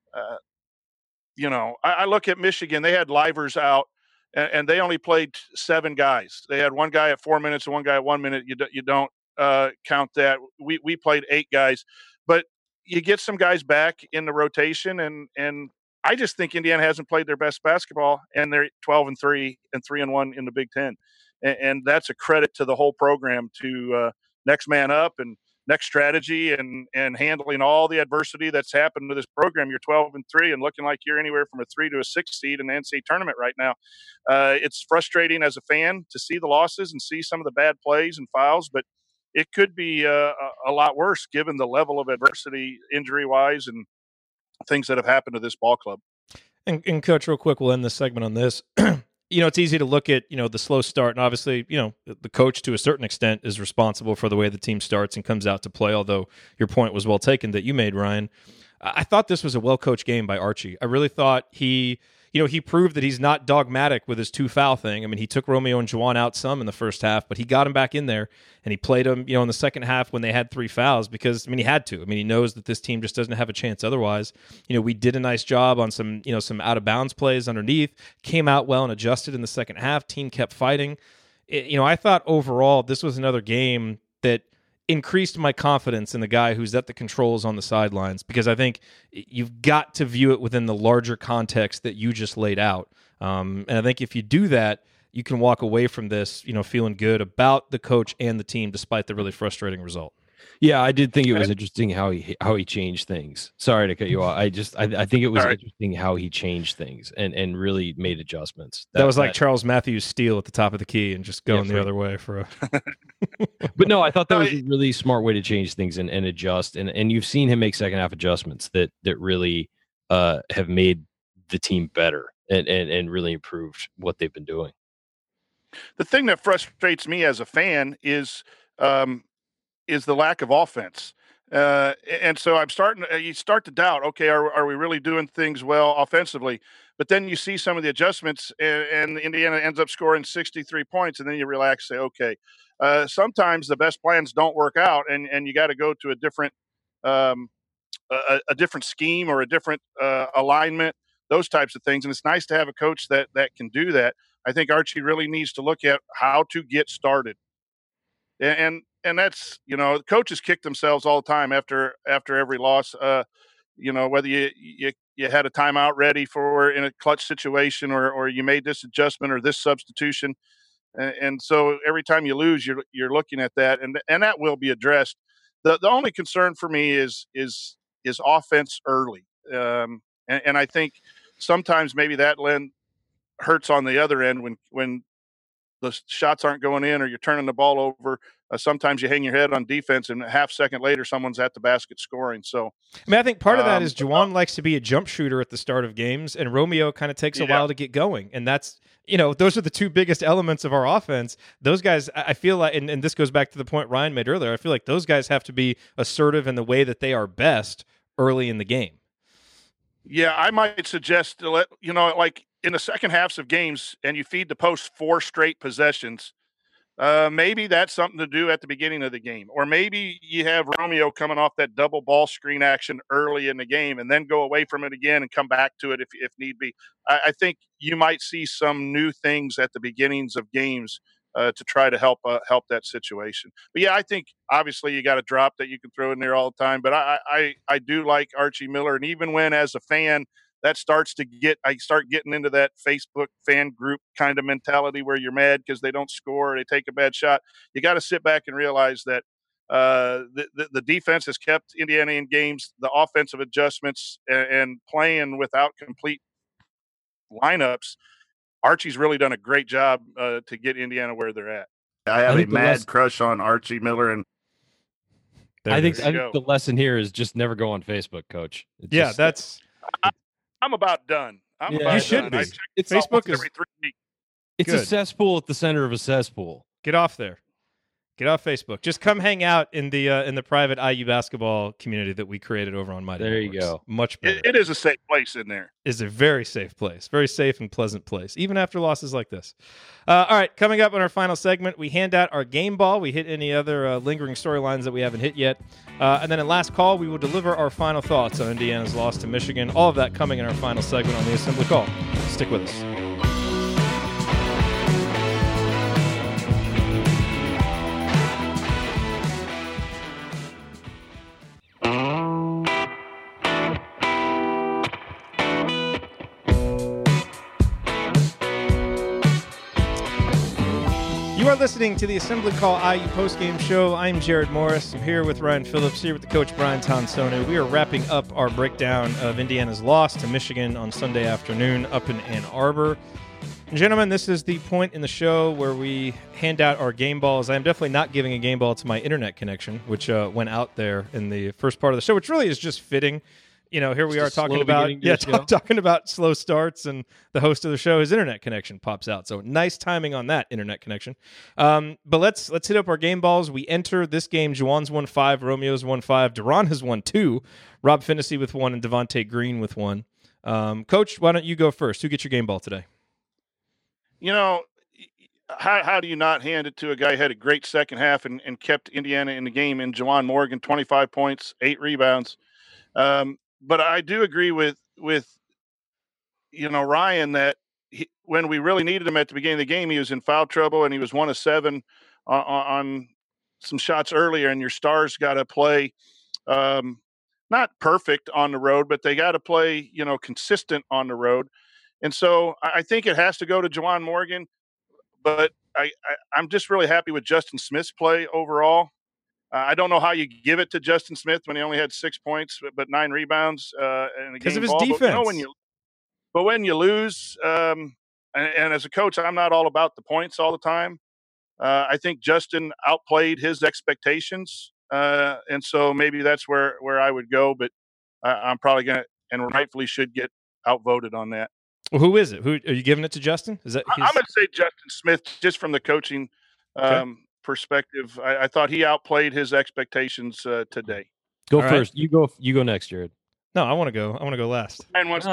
I look at Michigan. They had livers out, and they only played 7 guys. They had one guy at 4 minutes and one guy at 1 minute. You don't count that. We played 8 guys, but you get some guys back in the rotation, and I just think Indiana hasn't played their best basketball, and they're 12-3 and 3-1 in the Big Ten, and that's a credit to the whole program, to next man up and next strategy and handling all the adversity that's happened to this program. You're 12-3 and looking like you're anywhere from a 3 to a 6 seed in the NCAA tournament right now. It's frustrating as a fan to see the losses and see some of the bad plays and fouls, but it could be a lot worse given the level of adversity, injury-wise, and things that have happened to this ball club. And Coach, real quick, we'll end this segment on this. It's easy to look at, the slow start, and obviously, the coach to a certain extent is responsible for the way the team starts and comes out to play, although your point was well taken that you made, Ryan. I thought this was a well-coached game by Archie. I really thought he proved that he's not dogmatic with his 2-foul thing. I mean, he took Romeo and Juwan out some in the first half, but he got him back in there, and he played him, in the second half when they had 3 fouls because, he had to. He knows that this team just doesn't have a chance otherwise. We did a nice job on some out-of-bounds plays underneath, came out well and adjusted in the second half. Team kept fighting. I thought overall this was another game that increased my confidence in the guy who's at the controls on the sidelines, because I think you've got to view it within the larger context that you just laid out. And I think if you do that, you can walk away from this, feeling good about the coach and the team, despite the really frustrating result. Yeah, I did think it was interesting how he changed things. Sorry to cut you off. I think it was interesting how he changed things and really made adjustments. That was like Charles Matthews' steal at the top of the key and just going the other way for a. But no, I thought that was a really smart way to change things and adjust. And you've seen him make second half adjustments that really have made the team better. and really improved what they've been doing. The thing that frustrates me as a fan is the lack of offense. And so I'm starting. You start to doubt. Okay, are we really doing things well offensively? But then you see some of the adjustments, and Indiana ends up scoring 63 points, and then you relax, say, okay. Sometimes the best plans don't work out, and you got to go to a different um, a different scheme or a different alignment, those types of things. And it's nice to have a coach that can do that. I think Archie really needs to look at how to get started, and that's coaches kick themselves all the time after every loss. Whether you had a timeout ready for in a clutch situation, or you made this adjustment or this substitution, and so every time you lose, you're looking at that, and that will be addressed. The only concern for me is offense early, and I think sometimes maybe that hurts on the other end when the shots aren't going in or you're turning the ball over. Sometimes you hang your head on defense, and a half second later, someone's at the basket scoring. So, I mean, I think part of that is Juwan likes to be a jump shooter at the start of games, and Romeo kind of takes a while to get going. And that's, those are the two biggest elements of our offense. Those guys, I feel like, and this goes back to the point Ryan made earlier, I feel like those guys have to be assertive in the way that they are best early in the game. Yeah, I might suggest to let, like in the second halves of games, and you feed the post 4 straight possessions, maybe that's something to do at the beginning of the game. Or maybe you have Romeo coming off that double ball screen action early in the game and then go away from it again and come back to it if need be. I think you might see some new things at the beginnings of games to try to help that situation. But yeah, I think obviously you got a drop that you can throw in there all the time. But I do like Archie Miller, and even when as a fan that starts to I start getting into that Facebook fan group kind of mentality where you're mad because they don't score or they take a bad shot. You got to sit back and realize that the defense has kept Indiana in games. The offensive adjustments and playing without complete lineups, Archie's really done a great job to get Indiana where they're at. I have a mad crush on Archie Miller, and I think the lesson here is just never go on Facebook, Coach. I'm about done. You should be. Facebook is every 3 weeks. It's a cesspool at the center of a cesspool. Get off there. Get off Facebook. Just come hang out in the private IU basketball community that we created over on Mighty. There you go. Much better. It is a safe place in there. It's a very safe place. Very safe and pleasant place, even after losses like this. All right, coming up in our final segment, we hand out our game ball. We hit any other lingering storylines that we haven't hit yet. And then in last call, we will deliver our final thoughts on Indiana's loss to Michigan. All of that coming in our final segment on the Assembly Call. Stick with us. You are listening to the Assembly Call IU postgame show. I'm Jared Morris. I'm here with Ryan Phillips, here with the coach Brian Tonsone. We are wrapping up our breakdown of Indiana's loss to Michigan on Sunday afternoon up in Ann Arbor. And gentlemen, this is the point in the show where we hand out our game balls. I'm definitely not giving a game ball to my internet connection, which went out there in the first part of the show, which really is just fitting. Here we are talking about slow starts, and the host of the show, his internet connection pops out. So nice timing on that internet connection. But let's hit up our game balls. We enter this game. Juwan's won 5, Romeo's won 5, Duran has won 2, Rob Finney with 1, and Devontae Green with 1. Coach, why don't you go first? Who gets your game ball today? How do you not hand it to a guy who had a great second half and kept Indiana in the game in Juwan Morgan, 25 points, 8 rebounds. But I do agree with Ryan that when we really needed him at the beginning of the game, he was in foul trouble and he was 1 of 7 on some shots earlier. And your stars got to play not perfect on the road, but they got to play consistent on the road. And so I think it has to go to Juwan Morgan. But I'm just really happy with Justin Smith's play overall. I don't know how you give it to Justin Smith when he only had 6 points but 9 rebounds in a because game of his defense. But when you lose, and as a coach, I'm not all about the points all the time. I think Justin outplayed his expectations, and so maybe that's where I would go. But I'm probably going to, and rightfully should, get outvoted on that. Well, who is it? Who are you giving it to? Justin? Is that? I'm going to say Justin Smith, just from the coaching perspective. I thought he outplayed his expectations today. Go first. Right. You go next, Jared. No, I want to go. I want to go last. And once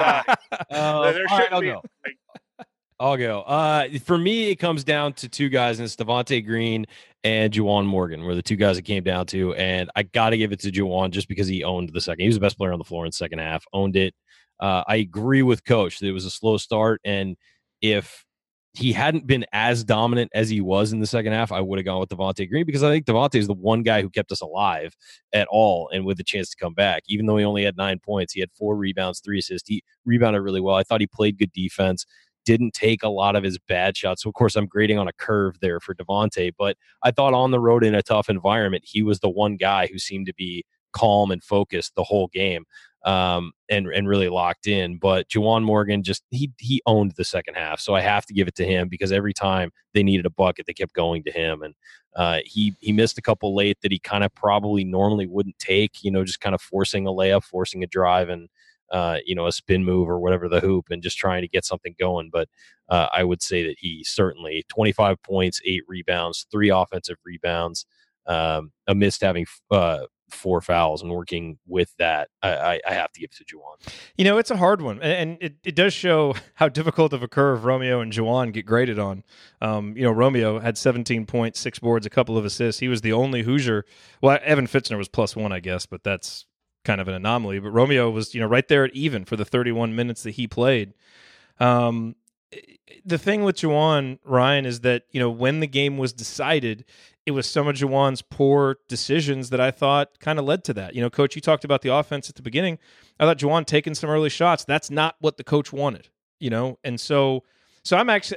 I'll go. For me, it comes down to two guys, and it's Devontae Green and Juwan Morgan were the two guys it came down to. And I got to give it to Juwan just because he owned the second. He was the best player on the floor in the second half, owned it. I agree with Coach that it was a slow start. And if he hadn't been as dominant as he was in the second half, I would have gone with Devontae Green because I think Devontae is the one guy who kept us alive at all and with a chance to come back. Even though he only had 9 points, he had 4 rebounds, 3 assists. He rebounded really well. I thought he played good defense, didn't take a lot of his bad shots. So, of course, I'm grading on a curve there for Devontae, but I thought on the road in a tough environment, he was the one guy who seemed to be calm and focused the whole game. And really locked in. But Juwan Morgan he owned the second half, so I have to give it to him because every time they needed a bucket, they kept going to him. And he missed a couple late that he kind of probably normally wouldn't take. Just kind of forcing a layup, forcing a drive, and a spin move or whatever the hoop, and just trying to get something going. But I would say that he certainly 25 points, 8 rebounds, 3 offensive rebounds, amidst having 4 fouls and working with that. I have to give it to Juwan. It's a hard one, and it does show how difficult of a curve Romeo and Juwan get graded on. Romeo had 17 points, 6 boards, a couple of assists. He was the only Hoosier. Well, Evan Fitzner was +1, I guess, but that's kind of an anomaly. But Romeo was, right there at even for the 31 minutes that he played. The thing with Juwan, Ryan, is that, when the game was decided, it was some of Juwan's poor decisions that I thought kind of led to that. Coach, you talked about the offense at the beginning. I thought Juwan taking some early shots. That's not what the coach wanted, and so I'm actually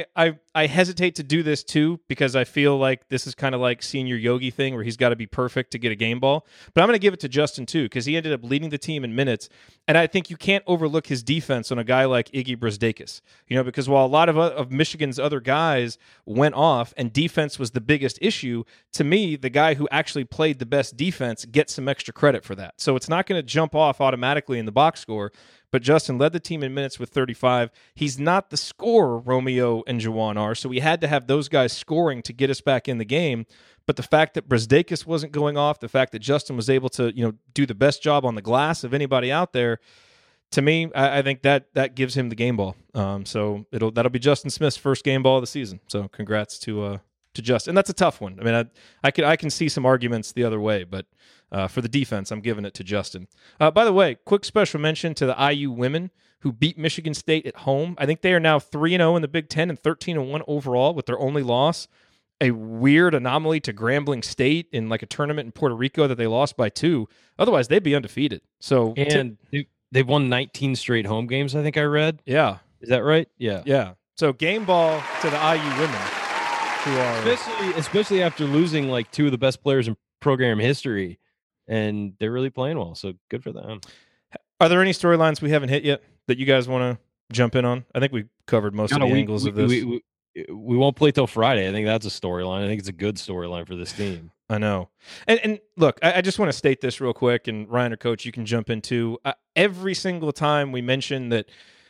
I hesitate to do this too because I feel like this is kind of like senior Yogi thing where he's got to be perfect to get a game ball. But I'm going to give it to Justin too because he ended up leading the team in minutes, and I think you can't overlook his defense on a guy like Iggy Brzdakis. Because while a lot of Michigan's other guys went off and defense was the biggest issue, to me the guy who actually played the best defense gets some extra credit for that. So it's not going to jump off automatically in the box score. But Justin led the team in minutes with 35. He's not the scorer Romeo and Juwan are, so we had to have those guys scoring to get us back in the game. But the fact that Brzdakis wasn't going off, the fact that Justin was able to do the best job on the glass of anybody out there, to me, I think that gives him the game ball. So that'll be Justin Smith's first game ball of the season. So congrats to Justin. And that's a tough one. I mean, I can see some arguments the other way, but for the defense, I'm giving it to Justin. By the way, quick special mention to the IU women who beat Michigan State at home. I think they are now 3-0 in the Big Ten and 13-1 overall with their only loss. A weird anomaly to Grambling State in like a tournament in Puerto Rico that they lost by 2. Otherwise, they'd be undefeated. So they've won 19 straight home games, I think I read. Yeah. Is that right? Yeah. Yeah. So game ball to the IU women. Who are especially after losing like 2 of the best players in program history, and they're really playing well. So good for them. Are there any storylines we haven't hit yet that you guys want to jump in on? I think we covered most of the angles of this. We won't play till Friday. I think that's a storyline. I think it's a good storyline for this team. I know. And look, I just want to state this real quick, and Ryan or Coach, you can jump in too. Every single time we mention that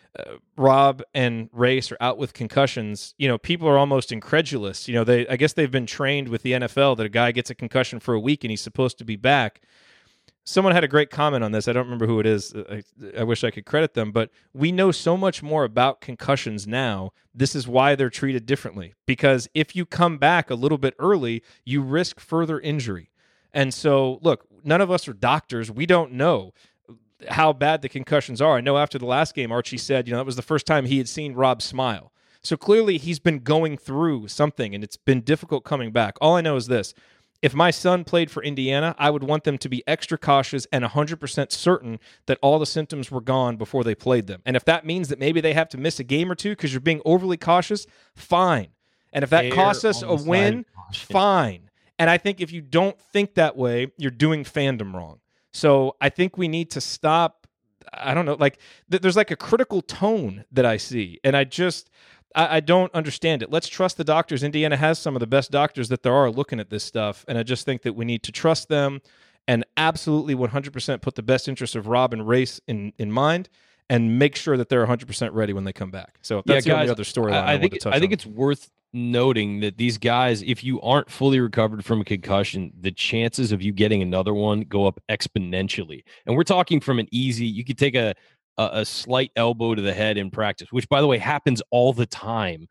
Rob and Race are out with concussions, people are almost incredulous. I guess they've been trained with the NFL that a guy gets a concussion for a week and he's supposed to be back. Someone had a great comment on this. I don't remember who it is. I wish I could credit them, but we know so much more about concussions now. This is why they're treated differently, because if you come back a little bit early, you risk further injury. And so, look, none of us are doctors. We don't know how bad the concussions are. I know after the last game, Archie said, that was the first time he had seen Rob smile. So clearly he's been going through something, and it's been difficult coming back. All I know is this. If my son played for Indiana, I would want them to be extra cautious and 100% certain that all the symptoms were gone before they played them. And if that means that maybe they have to miss a game or two because you're being overly cautious, fine. And if that costs us a win, fine. And I think if you don't think that way, you're doing fandom wrong. So I think we need to stop. I don't know, there's like a critical tone that I see, and I don't understand it. Let's trust the doctors. Indiana has some of the best doctors that there are looking at this stuff, and I just think that we need to trust them and absolutely 100% put the best interest of Rob and Race in mind. and make sure that they're 100% ready when they come back. So that's the only other storyline I want to touch on. I think it's worth noting that these guys, if you aren't fully recovered from a concussion, the chances of you getting another one go up exponentially. And we're talking from an easy, you could take a slight elbow to the head in practice, which, by the way, happens all the time.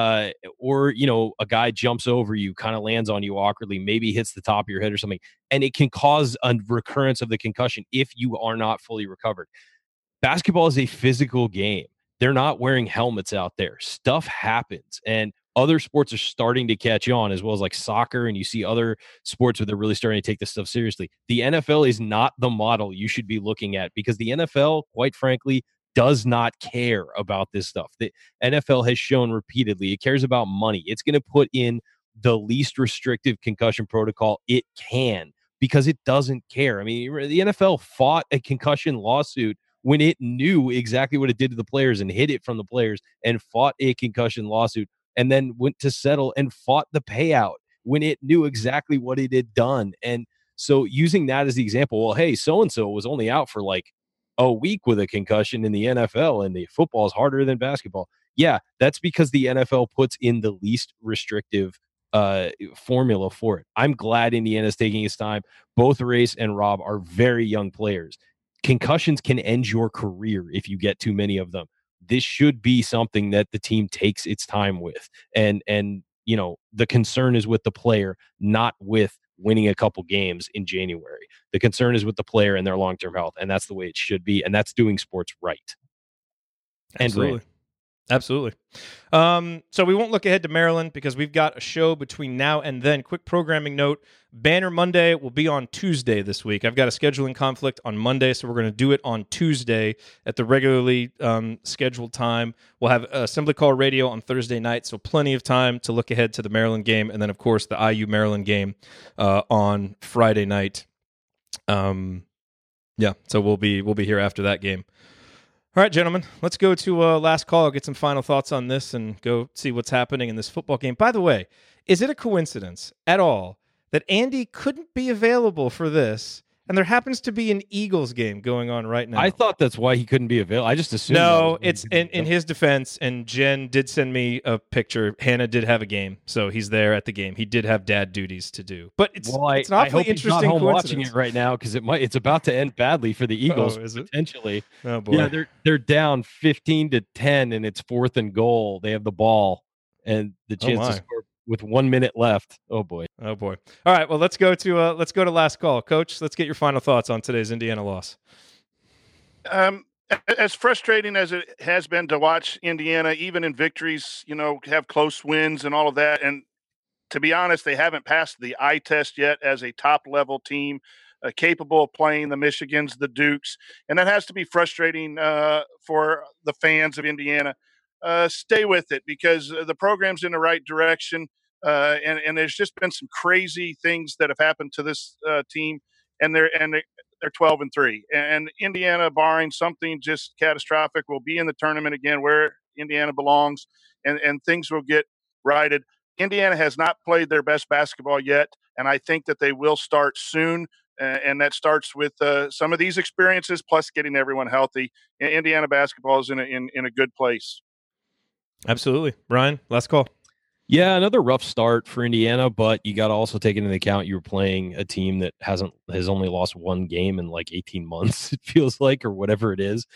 Or, a guy jumps over you, kind of lands on you awkwardly, maybe hits the top of your head or something, and it can cause a recurrence of the concussion if you are not fully recovered. Basketball is a physical game. They're not wearing helmets out there. Stuff happens, and other sports are starting to catch on, as well as like soccer, and you see other sports where they're really starting to take this stuff seriously. The NFL is not the model you should be looking at, because the NFL, quite frankly, does not care about this stuff. The NFL has shown repeatedly it cares about money. It's going to put in the least restrictive concussion protocol it can, because it doesn't care. I mean, the NFL fought a concussion lawsuit when it knew exactly what it did to the players and hid it from the players, and fought a concussion lawsuit, and then went to settle and fought the payout when it knew exactly what it had done. And so using that as the example, well, hey, so-and-so was only out for like a week with a concussion in the NFL, and the football is harder than basketball. Yeah, that's because the NFL puts in the least restrictive formula for it. I'm glad Indiana's taking its time. Both Race and Rob are very young players. Concussions can end your career if you get too many of them. This should be something that the team takes its time with. And the concern is with the player, not with winning a couple games in January. The concern is with the player and their long-term health, and that's the way it should be, and that's doing sports right. Absolutely. Absolutely. So we won't look ahead to Maryland because we've got a show between now and then. Quick programming note, Banner Monday will be on Tuesday this week. I've got a scheduling conflict on Monday, so we're going to do it on Tuesday at the regularly scheduled time. We'll have Assembly Call Radio on Thursday night, so plenty of time to look ahead to the Maryland game, and then, of course, the IU-Maryland game on Friday night. So we'll be here after that game. All right, gentlemen, let's go to last call, get some final thoughts on this, and go see what's happening in this football game. By the way, is it a coincidence at all that Andy couldn't be available for this, and there happens to be an Eagles game going on right now? I thought that's why he couldn't be available. I just assumed. No, it's in his defense, and Jen did send me a picture. Hannah did have a game, so he's there at the game. He did have dad duties to do, but it's an awfully I hope interesting he's not home coincidence. Watching it right now, because it's about to end badly for the Eagles. Is it? Potentially. Oh boy. Yeah, they're down 15-10, and it's 4th and goal. They have the ball and the chance to score with 1 minute left. Oh boy. All right. Well, let's go to last call, Coach. Let's get your final thoughts on today's Indiana loss. As frustrating as it has been to watch Indiana, even in victories, have close wins and all of that. And to be honest, they haven't passed the eye test yet as a top level team capable of playing the Michigans, the Dukes. And that has to be frustrating for the fans of Indiana. Stay with it, because the program's in the right direction. And there's just been some crazy things that have happened to this team, and they're 12-3. And Indiana, barring something just catastrophic, will be in the tournament again where Indiana belongs, and things will get righted. Indiana has not played their best basketball yet, and I think that they will start soon. And that starts with some of these experiences, plus getting everyone healthy. Indiana basketball is in a good place. Absolutely. Brian, last call. Yeah, another rough start for Indiana, but you got to also take into account you're playing a team that has only lost one game in like 18 months, it feels like, or whatever it is.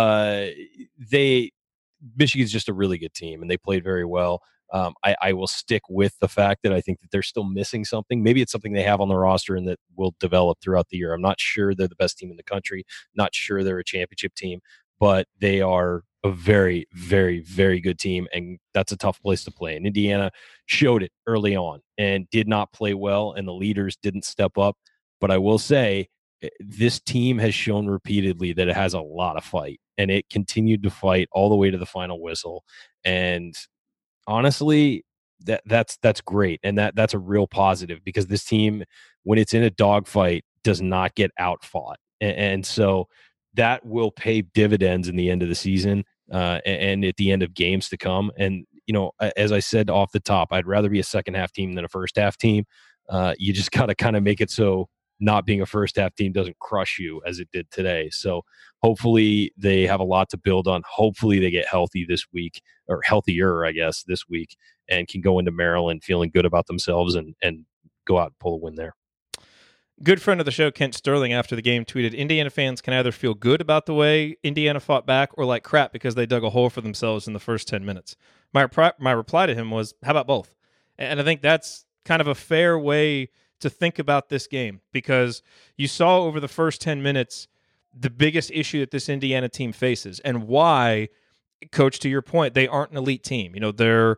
Michigan's just a really good team, and they played very well. I will stick with the fact that I think that they're still missing something. Maybe it's something they have on the roster and that will develop throughout the year. I'm not sure they're the best team in the country, not sure they're a championship team, but they are a very, very, very good team, and that's a tough place to play. And Indiana showed it early on and did not play well, and the leaders didn't step up. But I will say, this team has shown repeatedly that it has a lot of fight, and it continued to fight all the way to the final whistle. And honestly, that's great, and that's a real positive, because this team, when it's in a dogfight, does not get outfought, and so that will pay dividends in the end of the season and at the end of games to come. And as I said off the top, I'd rather be a second half team than a first half team. You just got to kind of make it so not being a first half team doesn't crush you as it did today. So hopefully they have a lot to build on. Hopefully they get healthy this week, or healthier, I guess, this week, and can go into Maryland feeling good about themselves and go out and pull a win there. Good friend of the show, Kent Sterling, after the game tweeted, Indiana fans can either feel good about the way Indiana fought back or like crap because they dug a hole for themselves in the first 10 minutes. My reply to him was, how about both? And I think that's kind of a fair way to think about this game, because you saw over the first 10 minutes the biggest issue that this Indiana team faces and why, Coach, to your point, they aren't an elite team. They were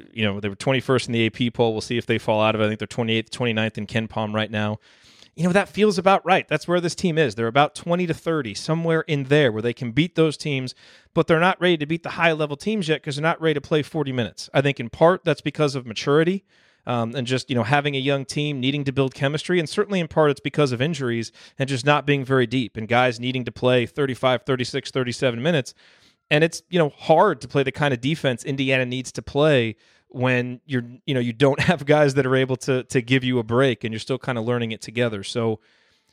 21st in the AP poll. We'll see if they fall out of it. I think they're 28th, 29th in KenPom right now. That feels about right. That's where this team is. They're about 20 to 30, somewhere in there where they can beat those teams, but they're not ready to beat the high-level teams yet because they're not ready to play 40 minutes. I think in part that's because of maturity and just having a young team needing to build chemistry, and certainly in part it's because of injuries and just not being very deep and guys needing to play 35, 36, 37 minutes. And it's hard to play the kind of defense Indiana needs to play when you don't have guys that are able to give you a break and you're still kind of learning it together. So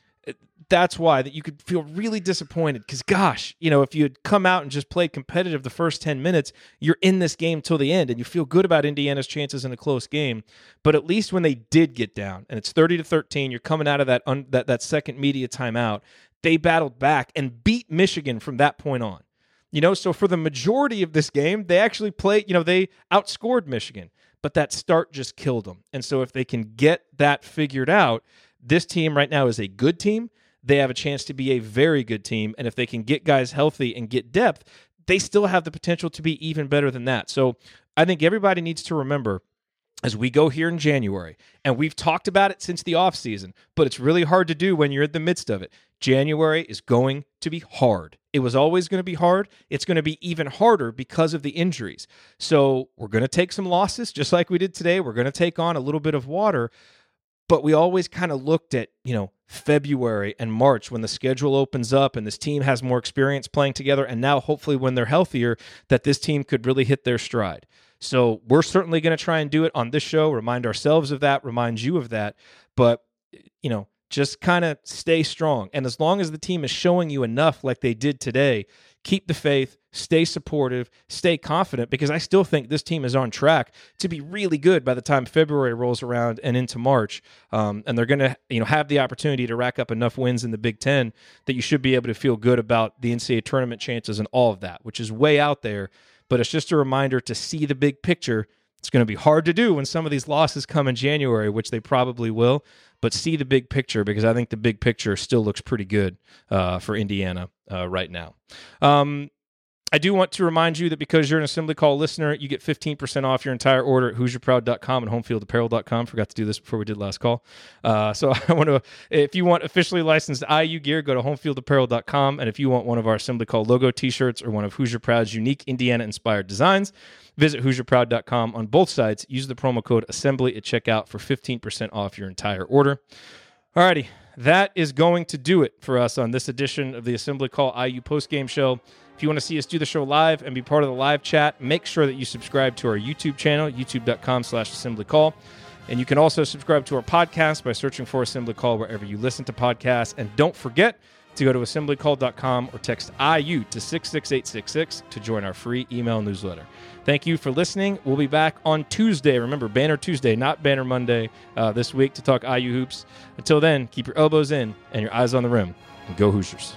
that's why that you could feel really disappointed because, gosh, if you had come out and just played competitive the first 10 minutes, you're in this game till the end and you feel good about Indiana's chances in a close game. But at least when they did get down and it's 30 to 13, you're coming out of that second media timeout, they battled back and beat Michigan from that point on. So for the majority of this game, they actually played, they outscored Michigan, but that start just killed them. And so if they can get that figured out, this team right now is a good team. They have a chance to be a very good team. And if they can get guys healthy and get depth, they still have the potential to be even better than that. So I think everybody needs to remember as we go here in January, and we've talked about it since the offseason, but it's really hard to do when you're in the midst of it. January is going to be hard. It was always going to be hard. It's going to be even harder because of the injuries. So we're going to take some losses, just like we did today. We're going to take on a little bit of water, but we always kind of looked at, February and March when the schedule opens up and this team has more experience playing together, and now hopefully when they're healthier, that this team could really hit their stride. So we're certainly going to try and do it on this show, remind ourselves of that, remind you of that, but, just kind of stay strong. And as long as the team is showing you enough like they did today, keep the faith, stay supportive, stay confident, because I still think this team is on track to be really good by the time February rolls around and into March. And they're going to have the opportunity to rack up enough wins in the Big Ten that you should be able to feel good about the NCAA tournament chances and all of that, which is way out there. But it's just a reminder to see the big picture. It's going to be hard to do when some of these losses come in January, which they probably will, but see the big picture, because I think the big picture still looks pretty good for Indiana right now. I do want to remind you that because you're an Assembly Call listener, you get 15% off your entire order at HoosierProud.com and HomefieldApparel.com. Forgot to do this before we did last call. So I want to, if you want officially licensed IU gear, go to HomefieldApparel.com. And if you want one of our Assembly Call logo t-shirts or one of Hoosier Proud's unique Indiana-inspired designs, visit HoosierProud.com on both sides. Use the promo code Assembly at checkout for 15% off your entire order. Alrighty, that is going to do it for us on this edition of the Assembly Call IU postgame show. If you want to see us do the show live and be part of the live chat, make sure that you subscribe to our YouTube channel, youtube.com/assemblycall. And you can also subscribe to our podcast by searching for Assembly Call wherever you listen to podcasts. And don't forget to go to assemblycall.com or text IU to 66866 to join our free email newsletter. Thank you for listening. We'll be back on Tuesday. Remember, Banner Tuesday, not Banner Monday this week to talk IU hoops. Until then, keep your elbows in and your eyes on the rim. And go Hoosiers.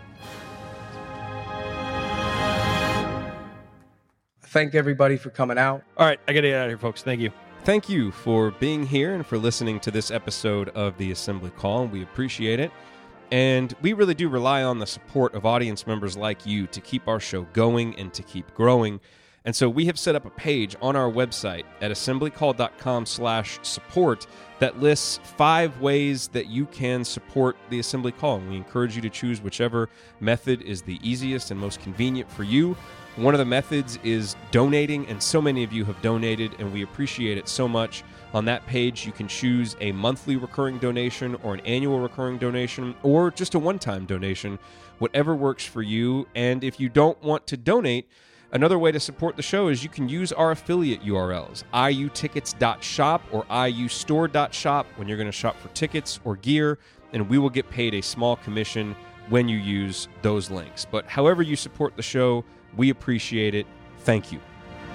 Thank everybody for coming out. All right, I got to get out of here, folks. Thank you. Thank you for being here and for listening to this episode of the Assembly Call. We appreciate it. And we really do rely on the support of audience members like you to keep our show going and to keep growing. And so we have set up a page on our website at assemblycall.com/support that lists 5 ways that you can support the Assembly Call. And we encourage you to choose whichever method is the easiest and most convenient for you. One of the methods is donating, and so many of you have donated, and we appreciate it so much. On that page, you can choose a monthly recurring donation or an annual recurring donation or just a one-time donation, whatever works for you. And if you don't want to donate, Another way to support the show is you can use our affiliate URLs, iutickets.shop or iustore.shop when you're going to shop for tickets or gear, and we will get paid a small commission when you use those links. But however you support the show, we appreciate it. Thank you.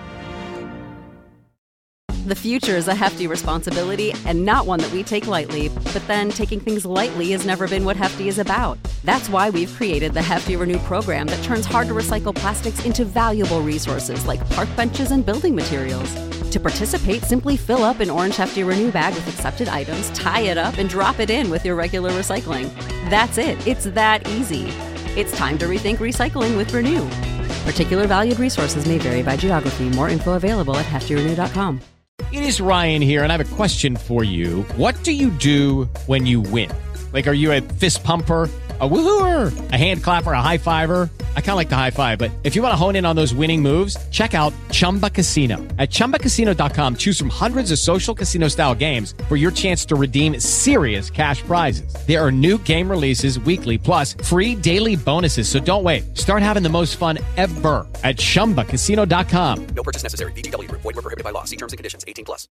The future is a hefty responsibility and not one that we take lightly. But then taking things lightly has never been what Hefty is about. That's why we've created the Hefty Renew program that turns hard-to-recycle plastics into valuable resources like park benches and building materials. To participate, simply fill up an orange Hefty Renew bag with accepted items, tie it up, and drop it in with your regular recycling. That's it. It's that easy. It's time to rethink recycling with Renew. Particular valued resources may vary by geography. More info available at heftyrenew.com. It is Ryan here, and I have a question for you. What do you do when you win? Like, are you a fist pumper, a woohooer, a hand clapper, a high fiver? I kind of like the high five, but if you want to hone in on those winning moves, check out Chumba Casino. At ChumbaCasino.com, choose from hundreds of social casino-style games for your chance to redeem serious cash prizes. There are new game releases weekly, plus free daily bonuses, so don't wait. Start having the most fun ever at ChumbaCasino.com. No purchase necessary. VGW Group. Void where prohibited by law. See terms and conditions. 18+.